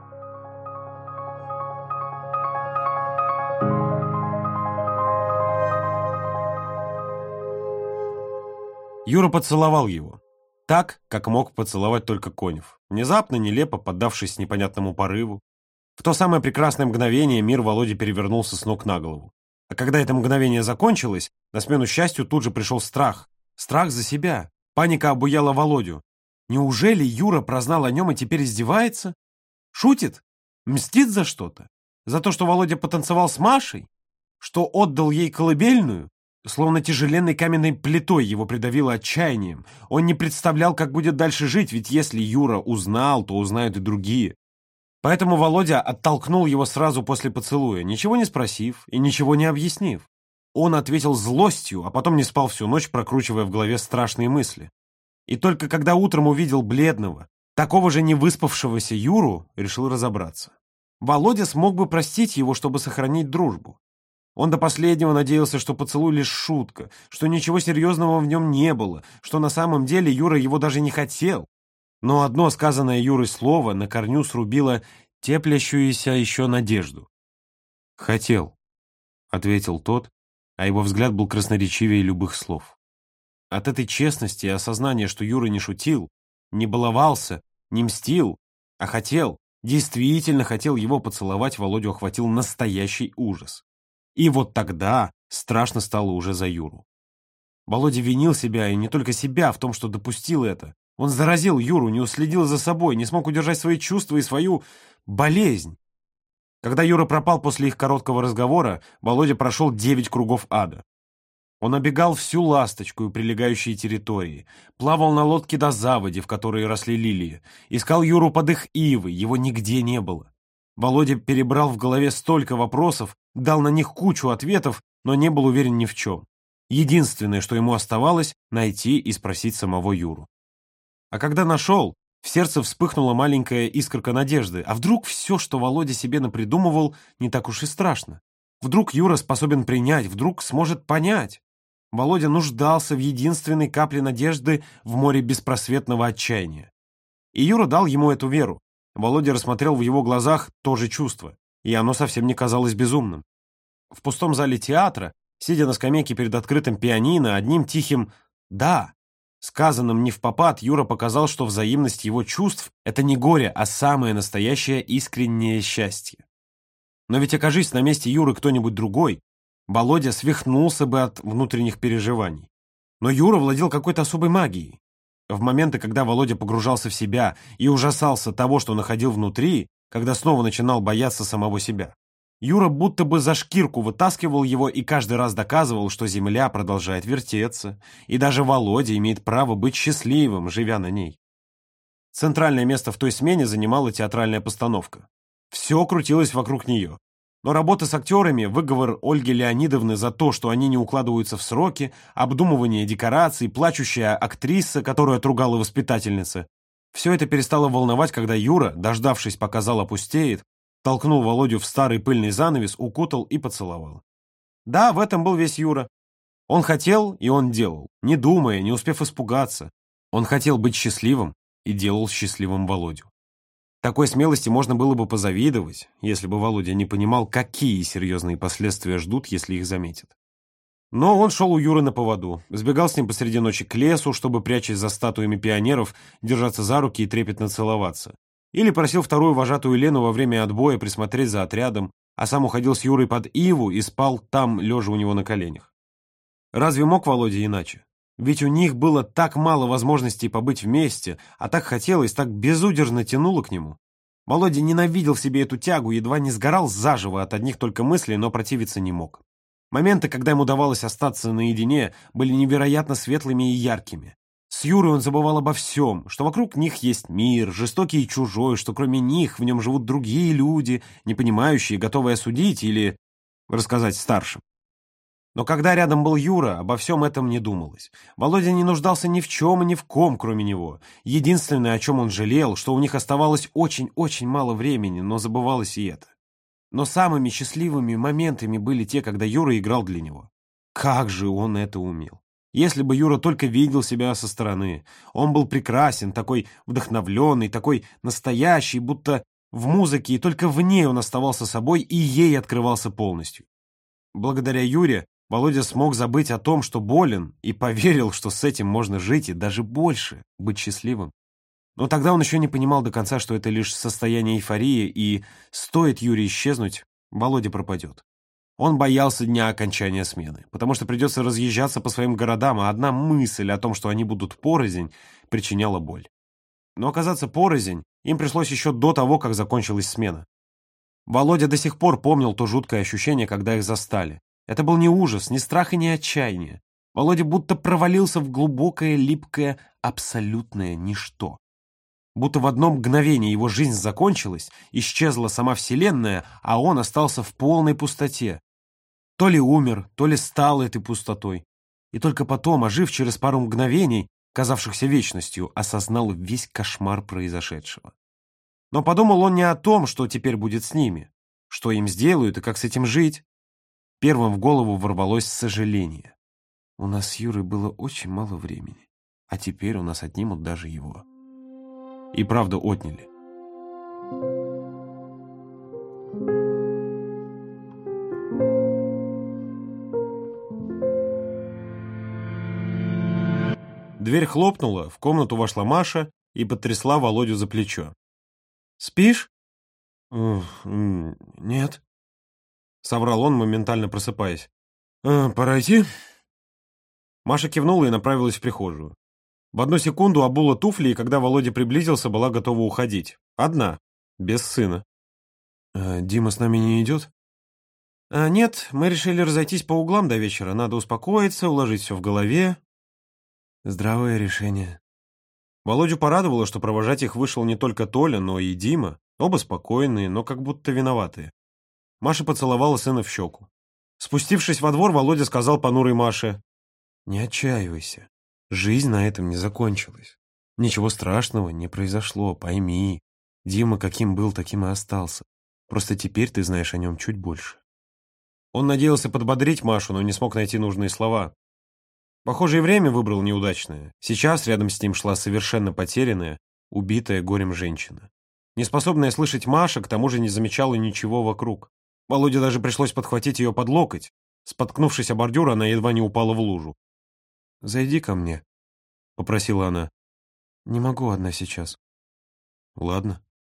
Юра поцеловал его. Так, как мог поцеловать только Конев. Внезапно, нелепо, поддавшись непонятному порыву. В то самое прекрасное мгновение мир Володи перевернулся с ног на голову. А когда это мгновение закончилось, на смену счастью тут же пришел страх. Страх за себя. Паника обуяла Володю. Неужели Юра прознал о нем и теперь издевается? Шутит? Мстит за что-то? За то, что Володя потанцевал с Машей? Что отдал ей колыбельную? Словно тяжеленной каменной плитой его придавило отчаянием. Он не представлял, как будет дальше жить, ведь если Юра узнал, то узнают и другие. Поэтому Володя оттолкнул его сразу после поцелуя, ничего не спросив и ничего не объяснив. Он ответил злостью, а потом не спал всю ночь, прокручивая в голове страшные мысли. И только когда утром увидел бледного, такого же невыспавшегося Юру, решил разобраться. Володя смог бы простить его, чтобы сохранить дружбу. Он до последнего надеялся, что поцелуй лишь шутка, что ничего серьезного в нем не было, что на самом деле Юра его даже не хотел. Но одно сказанное Юрой слово на корню срубило теплящуюся еще надежду. «Хотел», — ответил тот, а его взгляд был красноречивее любых слов. От этой честности и осознания, что Юра не шутил, не баловался, не мстил, а хотел, действительно хотел его поцеловать, Володю охватил настоящий ужас. И вот тогда страшно стало уже за Юру. Володя винил себя, и не только себя, в том, что допустил это. Он заразил Юру, не уследил за собой, не смог удержать свои чувства и свою болезнь. Когда Юра пропал после их короткого разговора, Володя прошел 9 кругов ада. Он обегал всю Ласточку и прилегающие территории, плавал на лодке до заводи, в которой росли лилии, искал Юру под их ивы, его нигде не было. Володя перебрал в голове столько вопросов, дал на них кучу ответов, но не был уверен ни в чем. Единственное, что ему оставалось, найти и спросить самого Юру. А когда нашел, в сердце вспыхнула маленькая искорка надежды. А вдруг все, что Володя себе напридумывал, не так уж и страшно? Вдруг Юра способен принять, вдруг сможет понять? Володя нуждался в единственной капле надежды в море беспросветного отчаяния. И Юра дал ему эту веру. Володя рассмотрел в его глазах то же чувство, и оно совсем не казалось безумным. В пустом зале театра, сидя на скамейке перед открытым пианино, одним тихим «да», сказанным не впопад, Юра показал, что взаимность его чувств — это не горе, а самое настоящее искреннее счастье. Но ведь окажись на месте Юры кто-нибудь другой, Володя свихнулся бы от внутренних переживаний. Но Юра владел какой-то особой магией. В моменты, когда Володя погружался в себя и ужасался того, что находил внутри, когда снова начинал бояться самого себя, Юра будто бы за шкирку вытаскивал его и каждый раз доказывал, что земля продолжает вертеться, и даже Володя имеет право быть счастливым, живя на ней. Центральное место в той смене занимала театральная постановка. Все крутилось вокруг нее. Но работа с актерами, выговор Ольги Леонидовны за то, что они не укладываются в сроки, обдумывание декораций, плачущая актриса, которую отругала воспитательница — все это перестало волновать, когда Юра, дождавшись, пока зал опустеет, толкнул Володю в старый пыльный занавес, укутал и поцеловал. Да, в этом был весь Юра. Он хотел, и он делал, не думая, не успев испугаться. Он хотел быть счастливым и делал счастливым Володю. Такой смелости можно было бы позавидовать, если бы Володя не понимал, какие серьезные последствия ждут, если их заметят. Но он шел у Юры на поводу, сбегал с ним посреди ночи к лесу, чтобы, прячась за статуями пионеров, держаться за руки и трепетно целоваться. Или просил вторую вожатую Лену во время отбоя присмотреть за отрядом, а сам уходил с Юрой под иву и спал там, лежа у него на коленях. Разве мог Володя иначе? Ведь у них было так мало возможностей побыть вместе, а так хотелось, так безудержно тянуло к нему. Володя ненавидел в себе эту тягу, едва не сгорал заживо от одних только мыслей, но противиться не мог. Моменты, когда ему удавалось остаться наедине, были невероятно светлыми и яркими. С Юрой он забывал обо всем, что вокруг них есть мир, жестокий и чужой, что кроме них в нем живут другие люди, не понимающие, готовые осудить или рассказать старшим. Но когда рядом был Юра, обо всем этом не думалось. Володя не нуждался ни в чем и ни в ком, кроме него. Единственное, о чем он жалел, что у них оставалось очень-очень мало времени, но забывалось и это. Но самыми счастливыми моментами были те, когда Юра играл для него. Как же он это умел! Если бы Юра только видел себя со стороны. Он был прекрасен, такой вдохновленный, такой настоящий, будто в музыке, и только в ней он оставался собой и ей открывался полностью. Благодаря Юре Володя смог забыть о том, что болен, и поверил, что с этим можно жить и даже больше быть счастливым. Но тогда он еще не понимал до конца, что это лишь состояние эйфории, и стоит Юре исчезнуть, Володя пропадет. Он боялся дня окончания смены, потому что придется разъезжаться по своим городам, а одна мысль о том, что они будут порознь, причиняла боль. Но оказаться порознь им пришлось еще до того, как закончилась смена. Володя до сих пор помнил то жуткое ощущение, когда их застали. Это был не ужас, не страх и не отчаяние. Володя будто провалился в глубокое, липкое, абсолютное ничто. Будто в одно мгновение его жизнь закончилась, исчезла сама Вселенная, а он остался в полной пустоте. То ли умер, то ли стал этой пустотой. И только потом, ожив через пару мгновений, казавшихся вечностью, осознал весь кошмар произошедшего. Но подумал он не о том, что теперь будет с ними, что им сделают и как с этим жить. Первым в голову ворвалось сожаление. У нас с Юрой было очень мало времени, а теперь у нас отнимут даже его. И правда отняли. Дверь хлопнула, в комнату вошла Маша и потрясла Володю за плечо. «Спишь?» «Нет», — соврал он, моментально просыпаясь. «Пора идти?» Маша кивнула и направилась в прихожую. В одну секунду обула туфли, и когда Володя приблизился, была готова уходить. Одна, без сына. «Дима с нами не идет?» «Нет, мы решили разойтись по углам до вечера. Надо успокоиться, уложить все в голове». «Здравое решение». Володю порадовало, что провожать их вышел не только Толя, но и Дима. Оба спокойные, но как будто виноватые. Маша поцеловала сына в щеку. Спустившись во двор, Володя сказал понурой Маше: «Не отчаивайся. Жизнь на этом не закончилась. Ничего страшного не произошло, пойми. Дима каким был, таким и остался. Просто теперь ты знаешь о нем чуть больше». Он надеялся подбодрить Машу, но не смог найти нужные слова. Похоже, и время выбрал неудачное. Сейчас рядом с ним шла совершенно потерянная, убитая горем женщина. Неспособная слышать Маша, к тому же не замечала ничего вокруг. Володе даже пришлось подхватить ее под локоть. Споткнувшись о бордюр, она едва не упала в лужу. «Зайди ко мне», — попросила она. «Не могу одна сейчас». «Ладно».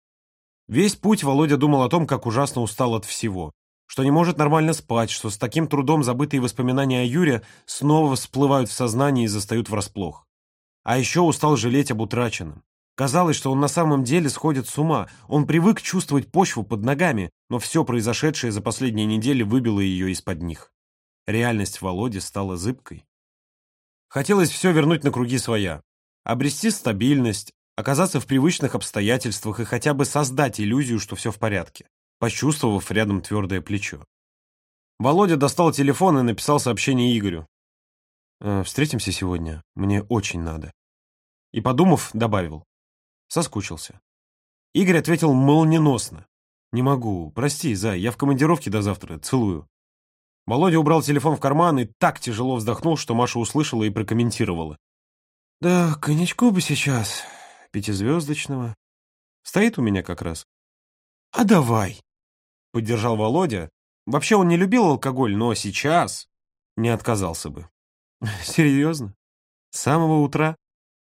Весь путь Володя думал о том, как ужасно устал от всего. Что не может нормально спать, что с таким трудом забытые воспоминания о Юре снова всплывают в сознании и застают врасплох. А еще устал жалеть об утраченном. Казалось, что он на самом деле сходит с ума. Он привык чувствовать почву под ногами, но все произошедшее за последние недели выбило ее из-под них. Реальность Володи стала зыбкой. Хотелось все вернуть на круги своя. Обрести стабильность, оказаться в привычных обстоятельствах и хотя бы создать иллюзию, что все в порядке, почувствовав рядом твердое плечо. Володя достал телефон и написал сообщение Игорю. «Встретимся сегодня. Мне очень надо». И, подумав, добавил. Соскучился. Игорь ответил молниеносно. «Не могу. Прости, Зай, я в командировке до завтра. Целую». Володя убрал телефон в карман и так тяжело вздохнул, что Маша услышала и прокомментировала. «Да, коньячку бы сейчас. 5-звездочного. Стоит у меня как раз». «А давай!» — поддержал Володя. Вообще он не любил алкоголь, но сейчас не отказался бы. «Серьезно? С самого утра?»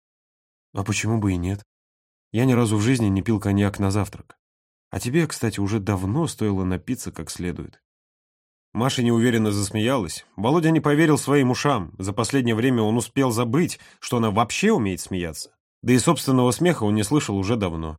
«А почему бы и нет? Я ни разу в жизни не пил коньяк на завтрак. А тебе, кстати, уже давно стоило напиться как следует». Маша неуверенно засмеялась. Володя не поверил своим ушам. За последнее время он успел забыть, что она вообще умеет смеяться. Да и собственного смеха он не слышал уже давно.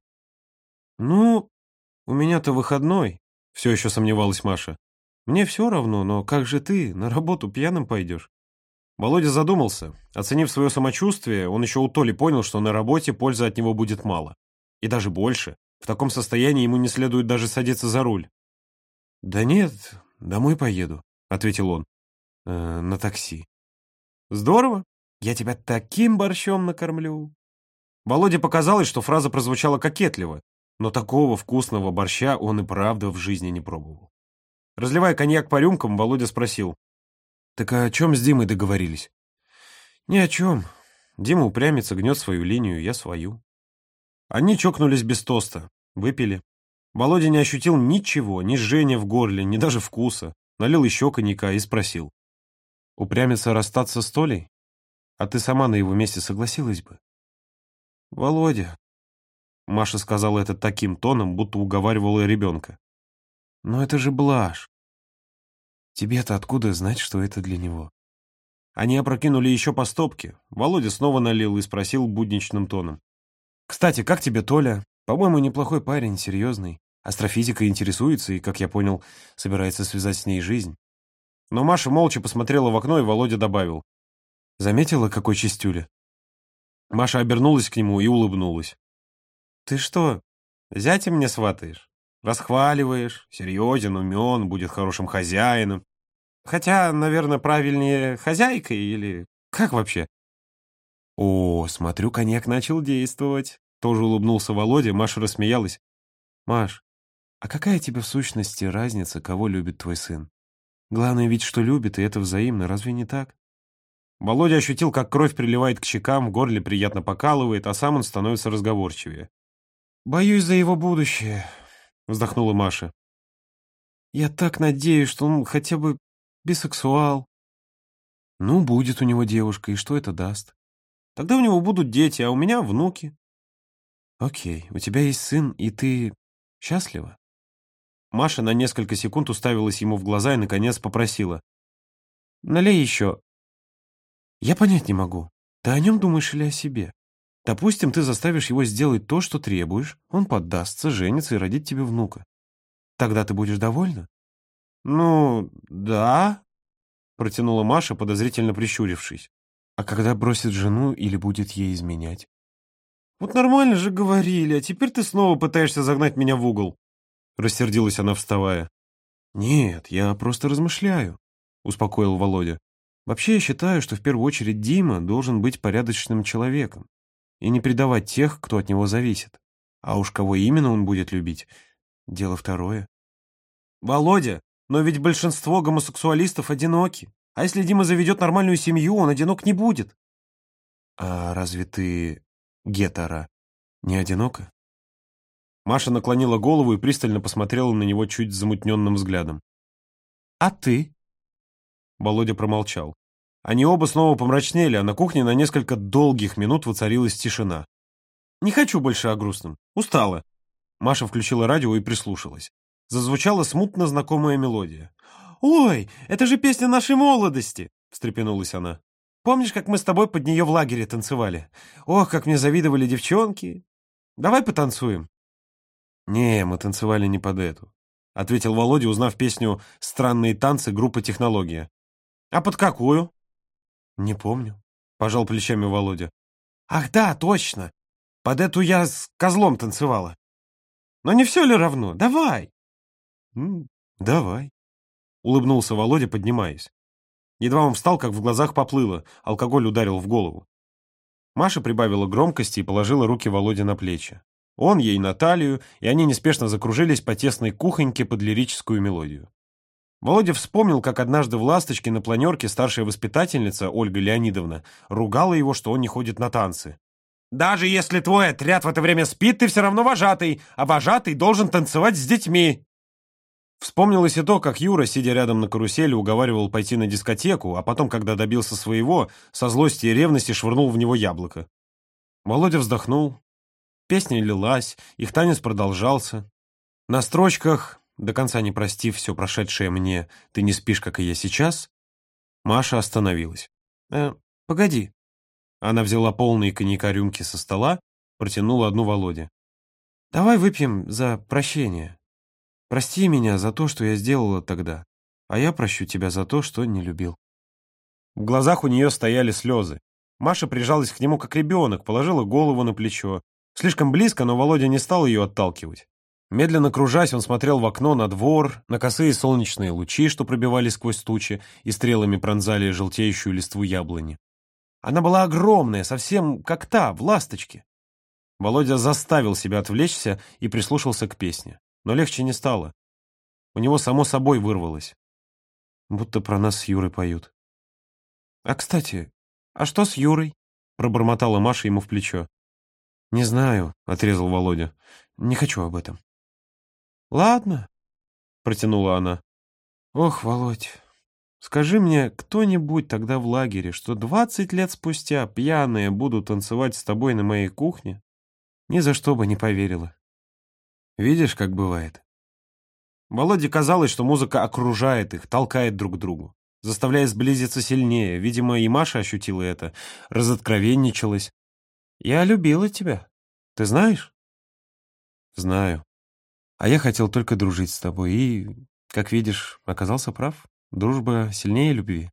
«Ну, у меня-то выходной», — все еще сомневалась Маша. «Мне все равно, но как же ты на работу пьяным пойдешь?» Володя задумался. Оценив свое самочувствие, он еще у Толи понял, что на работе пользы от него будет мало. И даже больше. В таком состоянии ему не следует даже садиться за руль. «Да нет, домой поеду», — ответил он. «На такси». «Здорово. Я тебя таким борщом накормлю». Володе показалось, что фраза прозвучала кокетливо, но такого вкусного борща он и правда в жизни не пробовал. Разливая коньяк по рюмкам, Володя спросил. «Так о чем с Димой договорились?» «Ни о чем. Дима упрямится, гнет свою линию, я свою». Они чокнулись без тоста, выпили. Володя не ощутил ничего, ни жжения в горле, ни даже вкуса. Налил еще коньяка и спросил. «Упрямится расстаться с Толей? А ты сама на его месте согласилась бы?» «Володя», — Маша сказала это таким тоном, будто уговаривала ребенка. «Но это же блажь. Тебе-то откуда знать, что это для него?» Они опрокинули еще по стопке. Володя снова налил и спросил будничным тоном. «Кстати, как тебе Толя? По-моему, неплохой парень, серьезный. Астрофизикой интересуется и, как я понял, собирается связать с ней жизнь». Но Маша молча посмотрела в окно, и Володя добавил. «Заметила, какой чистюля?» Маша обернулась к нему и улыбнулась. «Ты что, зятя мне сватаешь? Расхваливаешь, серьезен, умен, будет хорошим хозяином. Хотя, наверное, правильнее хозяйкой или как вообще?» «О, смотрю, коньяк начал действовать», — тоже улыбнулся Володя. Маша рассмеялась. «Маш, а какая тебе в сущности разница, кого любит твой сын? Главное ведь, что любит, и это взаимно, разве не так?» Володя ощутил, как кровь приливает к щекам, в горле приятно покалывает, а сам он становится разговорчивее. «Боюсь за его будущее», — вздохнула Маша. «Я так надеюсь, что он хотя бы бисексуал». «Ну, будет у него девушка, и что это даст? Тогда у него будут дети, а у меня внуки». «Окей, у тебя есть сын, и ты счастлива?» Маша на несколько секунд уставилась ему в глаза и, наконец, попросила. «Налей еще». «Я понять не могу. Ты о нем думаешь или о себе? Допустим, ты заставишь его сделать то, что требуешь, он поддастся, женится и родит тебе внука. Тогда ты будешь довольна?» «Ну, да», — протянула Маша, подозрительно прищурившись. «А когда бросит жену или будет ей изменять?» «Вот нормально же говорили, а теперь ты снова пытаешься загнать меня в угол», — рассердилась она, вставая. «Нет, я просто размышляю», — успокоил Володя. «Вообще я считаю, что в первую очередь Дима должен быть порядочным человеком и не предавать тех, кто от него зависит. А уж кого именно он будет любить — дело второе». «Володя, но ведь большинство гомосексуалистов одиноки. А если Дима заведет нормальную семью, он одинок не будет». «А разве ты гетеро?» Не одиноко?» Маша наклонила голову и пристально посмотрела на него чуть замутненным взглядом. «А ты?» Володя промолчал. Они оба снова помрачнели, а на кухне на несколько долгих минут воцарилась тишина. «Не хочу больше о грустном. Устала». Маша включила радио и прислушалась. Зазвучала смутно знакомая мелодия. «Ой, это же песня нашей молодости!» — встрепенулась она. «Помнишь, как мы с тобой под нее в лагере танцевали? Ох, как мне завидовали девчонки! Давай потанцуем». «Не, мы танцевали не под эту», — ответил Володя, узнав песню «Странные танцы» группы «Технология». «А под какую?» «Не помню», — пожал плечами Володя. «Ах да, точно! Под эту я с козлом танцевала. Но не все ли равно? Давай!» «Давай», — улыбнулся Володя, поднимаясь. Едва он встал, как в глазах поплыло, алкоголь ударил в голову. Маша прибавила громкости и положила руки Володе на плечи. Он ей на талию, и они неспешно закружились по тесной кухоньке под лирическую мелодию. Володя вспомнил, как однажды в «Ласточке» на планерке старшая воспитательница, Ольга Леонидовна, ругала его, что он не ходит на танцы. «Даже если твой отряд в это время спит, ты все равно вожатый, а вожатый должен танцевать с детьми». Вспомнилось и то, как Юра, сидя рядом на карусели, уговаривал пойти на дискотеку, а потом, когда добился своего, со злости и ревности швырнул в него яблоко. Володя вздохнул. Песня лилась, их танец продолжался. На строчках, до конца не простив все прошедшее мне, «Ты не спишь, как и я сейчас», Маша остановилась. Погоди». Она взяла полные коньяка рюмки со стола, протянула одну Володе. «Давай выпьем за прощение. Прости меня за то, что я сделала тогда, а я прощу тебя за то, что не любил». В глазах у нее стояли слезы. Маша прижалась к нему как ребенок, положила голову на плечо. Слишком близко, но Володя не стал ее отталкивать. Медленно кружась, он смотрел в окно на двор, на косые солнечные лучи, что пробивались сквозь тучи и стрелами пронзали желтеющую листву яблони. Она была огромная, совсем как та, в «Ласточке». Володя заставил себя отвлечься и прислушался к песне. Но легче не стало. У него само собой вырвалось. Будто про нас с Юрой поют. «А, кстати, а что с Юрой?» — пробормотала Маша ему в плечо. «Не знаю», — отрезал Володя. «Не хочу об этом». «Ладно», — протянула она. «Ох, Володь, скажи мне кто-нибудь тогда в лагере, что 20 лет спустя пьяные будут танцевать с тобой на моей кухне? Ни за что бы не поверила. Видишь, как бывает?» Володе казалось, что музыка окружает их, толкает друг к другу, заставляя сблизиться сильнее. Видимо, и Маша ощутила это, разоткровенничалась. «Я любила тебя. Ты знаешь?» «Знаю. А я хотел только дружить с тобой и, как видишь, оказался прав. Дружба сильнее любви».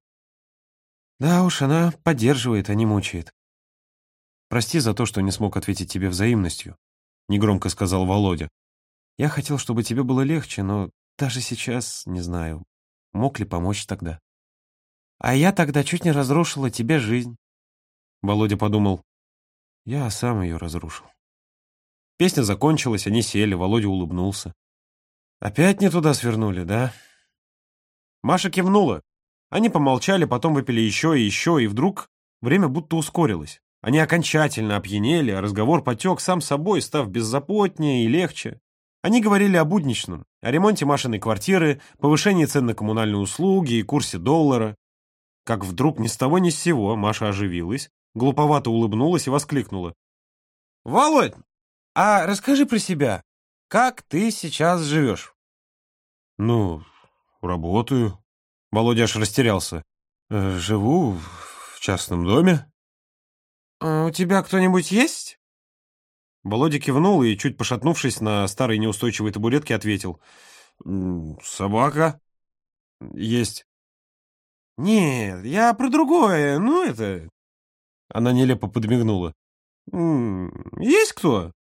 «Да уж, она поддерживает, а не мучает». «Прости за то, что не смог ответить тебе взаимностью», — негромко сказал Володя. «Я хотел, чтобы тебе было легче, но даже сейчас не знаю, мог ли помочь тогда». «А я тогда чуть не разрушила тебе жизнь». Володя подумал, я сам ее разрушил. Песня закончилась, они сели, Володя улыбнулся. «Опять не туда свернули, да?» Маша кивнула. Они помолчали, потом выпили еще, и вдруг время будто ускорилось. Они окончательно опьянели, а разговор потек сам собой, став беззаботнее и легче. Они говорили о будничном, о ремонте Машиной квартиры, повышении цен на коммунальные услуги и курсе доллара. Как вдруг ни с того ни с сего Маша оживилась, глуповато улыбнулась и воскликнула. «Володь, а расскажи про себя. Как ты сейчас живешь?» «Ну, работаю». Володя аж растерялся. «Живу в частном доме». «А у тебя кто-нибудь есть?» Володя кивнул и, чуть пошатнувшись на старой неустойчивой табуретке, ответил. «Собака есть». «Нет, я про другое, ну это...» Она нелепо подмигнула. «Есть кто?»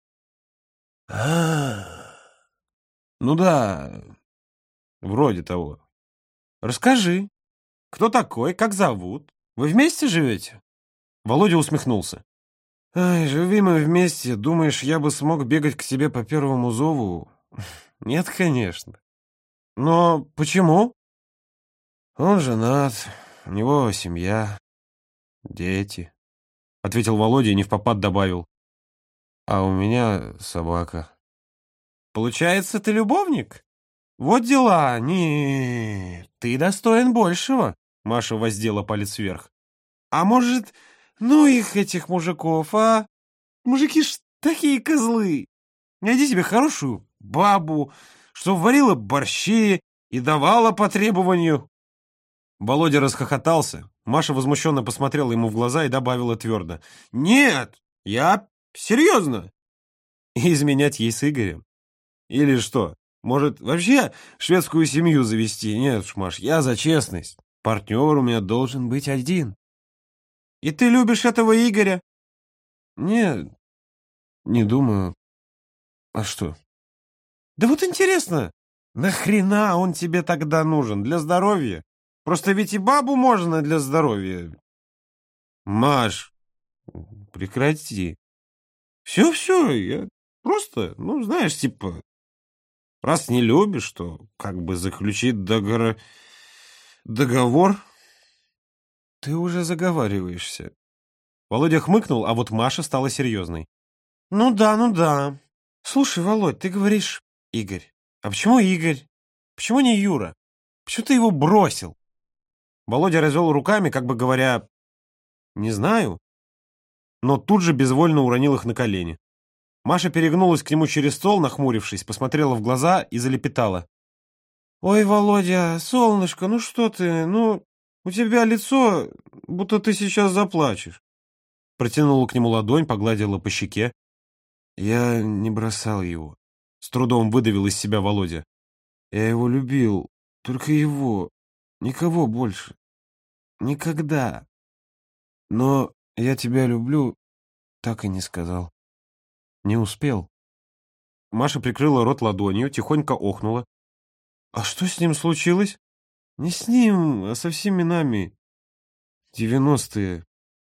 «Ну да, вроде того». «Расскажи, кто такой, как зовут? Вы вместе живете?» Володя усмехнулся. «Ай, живи мы вместе. Думаешь, я бы смог бегать к тебе по первому зову? Нет, конечно. Но почему?» «Он женат, у него семья, дети», — ответил Володя и невпопад добавил. А у меня собака. Получается, ты любовник? Вот дела. Не, ты достоин большего. Маша воздела палец вверх. А может, ну их, этих мужиков, а? Мужики ж такие козлы. Найди себе хорошую бабу, что варила борщи и давала по требованию. Володя расхохотался. Маша возмущенно посмотрела ему в глаза и добавила твердо. Нет, я серьезно. И изменять ей с Игорем? Или что? Может, вообще шведскую семью завести? Нет уж, Маш, я за честность. Партнер у меня должен быть один. И ты любишь этого Игоря? Нет, не думаю. А что? Да вот интересно, нахрена он тебе тогда нужен? Для здоровья? Просто ведь и бабу можно для здоровья. Маш, прекрати. Все, я просто, ну, знаешь, типа, раз не любишь, то как бы заключить договор. Ты уже заговариваешься. Володя хмыкнул, а вот Маша стала серьезной. Ну да. Слушай, Володь, ты говоришь Игорь. А почему Игорь? Почему не Юра? Почему ты его бросил? Володя развел руками, как бы говоря, не знаю, но тут же безвольно уронил их на колени. Маша перегнулась к нему через стол, нахмурившись, посмотрела в глаза и залепетала. «Ой, Володя, солнышко, ну что ты, ну, у тебя лицо, будто ты сейчас заплачешь». Протянула к нему ладонь, погладила по щеке. Я не бросал его. С трудом выдавил из себя Володя. Я его любил, только его, никого больше. Никогда. Но я тебя люблю, так и не сказал. Не успел. Маша прикрыла рот ладонью, тихонько охнула. «А что с ним случилось?» Не с ним, а со всеми нами. 90-е.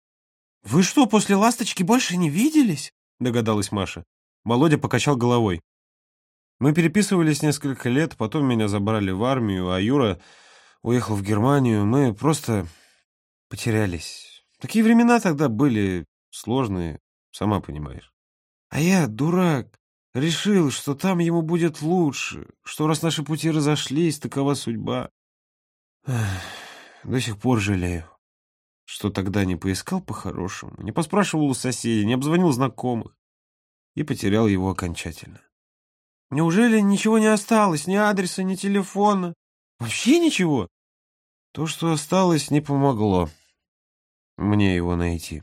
«Вы что, после «Ласточки» больше не виделись?» — догадалась Маша. Володя покачал головой. Мы переписывались несколько лет, потом меня забрали в армию, а Юра уехал в Германию. Мы просто потерялись. Такие времена тогда были сложные, сама понимаешь. А я, дурак, решил, что там ему будет лучше, что раз наши пути разошлись, такова судьба. Эх, до сих пор жалею, что тогда не поискал по-хорошему, не поспрашивал у соседей, не обзвонил знакомых и потерял его окончательно. Неужели ничего не осталось, ни адреса, ни телефона? Вообще ничего? То, что осталось, не помогло мне его найти.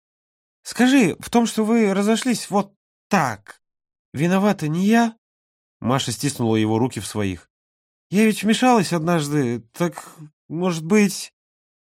Скажи, в том, что вы разошлись вот так, виновата не я? Маша стиснула его руки в своих. Я ведь вмешалась однажды, так, может быть...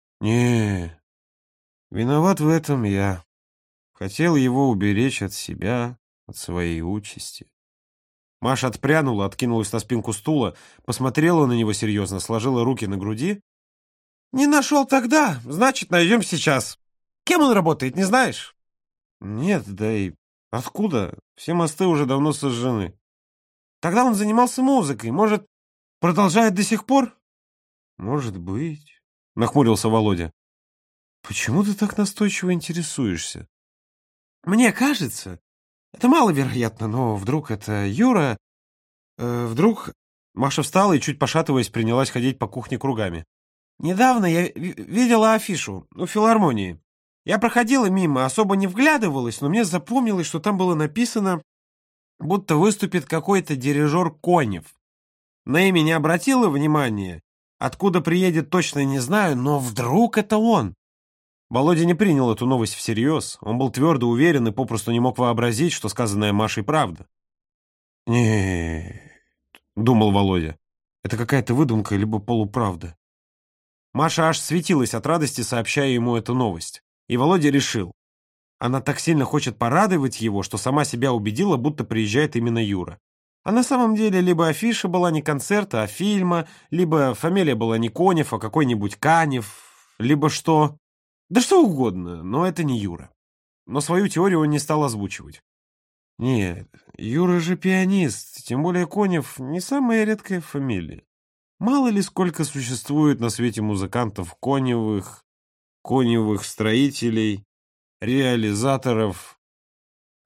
Не, виноват в этом я. Хотел его уберечь от себя, от своей участи. Маша отпрянула, откинулась на спинку стула, посмотрела на него серьезно, сложила руки на груди. «Не нашел тогда, значит, найдем сейчас. Кем он работает, не знаешь?» «Нет, да и откуда? Все мосты уже давно сожжены». «Тогда он занимался музыкой. Может, продолжает до сих пор?» «Может быть», — нахмурился Володя. «Почему ты так настойчиво интересуешься?» «Мне кажется, это маловероятно, но вдруг это Юра... вдруг...» Маша встала и, чуть пошатываясь, принялась ходить по кухне кругами. «Недавно я видела афишу у филармонии. Я проходила мимо, особо не вглядывалась, но мне запомнилось, что там было написано, будто выступит какой-то дирижер Конев. На имя не обратила внимания, откуда приедет, точно не знаю, но вдруг это он». Володя не принял эту новость всерьез. Он был твердо уверен и попросту не мог вообразить, что сказанное Машей правда. «Нет», — думал Володя, — «это какая-то выдумка либо полуправда». Маша аж светилась от радости, сообщая ему эту новость. И Володя решил. Она так сильно хочет порадовать его, что сама себя убедила, будто приезжает именно Юра. А на самом деле либо афиша была не концерта, а фильма, либо фамилия была не Конев, а какой-нибудь Канев, либо что... Да что угодно, но это не Юра. Но свою теорию он не стал озвучивать. Нет, Юра же пианист, тем более Конев не самая редкая фамилия. Мало ли сколько существует на свете музыкантов Коневых строителей, реализаторов.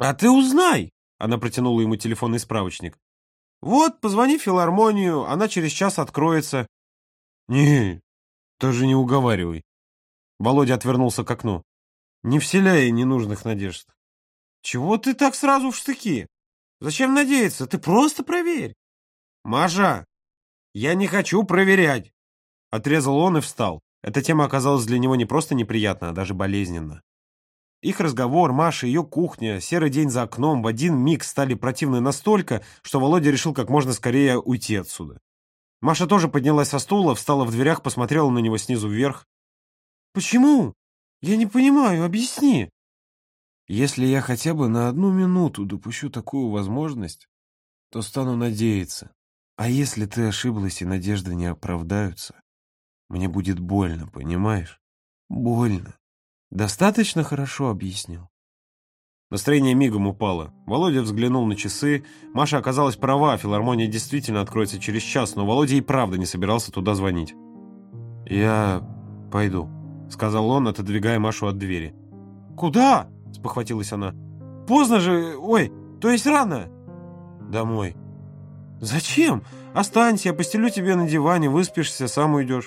А ты узнай, она протянула ему телефонный справочник. Вот, позвони в филармонию, она через час откроется. Не, даже не уговаривай. Володя отвернулся к окну. Не вселяй ненужных надежд. Чего ты так сразу в штыки? Зачем надеяться? Ты просто проверь. Маша, я не хочу проверять. Отрезал он и встал. Эта тема оказалась для него не просто неприятна, а даже болезненна. Их разговор, Маша, ее кухня, серый день за окном в один миг стали противны настолько, что Володя решил как можно скорее уйти отсюда. Маша тоже поднялась со стула, встала в дверях, посмотрела на него снизу вверх. «Почему? Я не понимаю, объясни». «Если я хотя бы на 1 минуту допущу такую возможность, то стану надеяться. А если ты ошиблась и надежды не оправдаются, мне будет больно, понимаешь? Больно. Достаточно хорошо объяснил?» Настроение мигом упало. Володя взглянул на часы. Маша оказалась права, филармония действительно откроется через час, но Володя и правда не собирался туда звонить. «Я пойду», — сказал он, отодвигая Машу от двери. «Куда?» — спохватилась она. «Поздно же, ой, то есть рано». «Домой». «Зачем? Останься, я постелю тебе на диване, выспишься, сам уйдешь».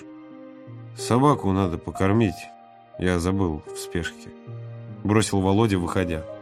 «Собаку надо покормить. Я забыл в спешке», — бросил Володя, выходя.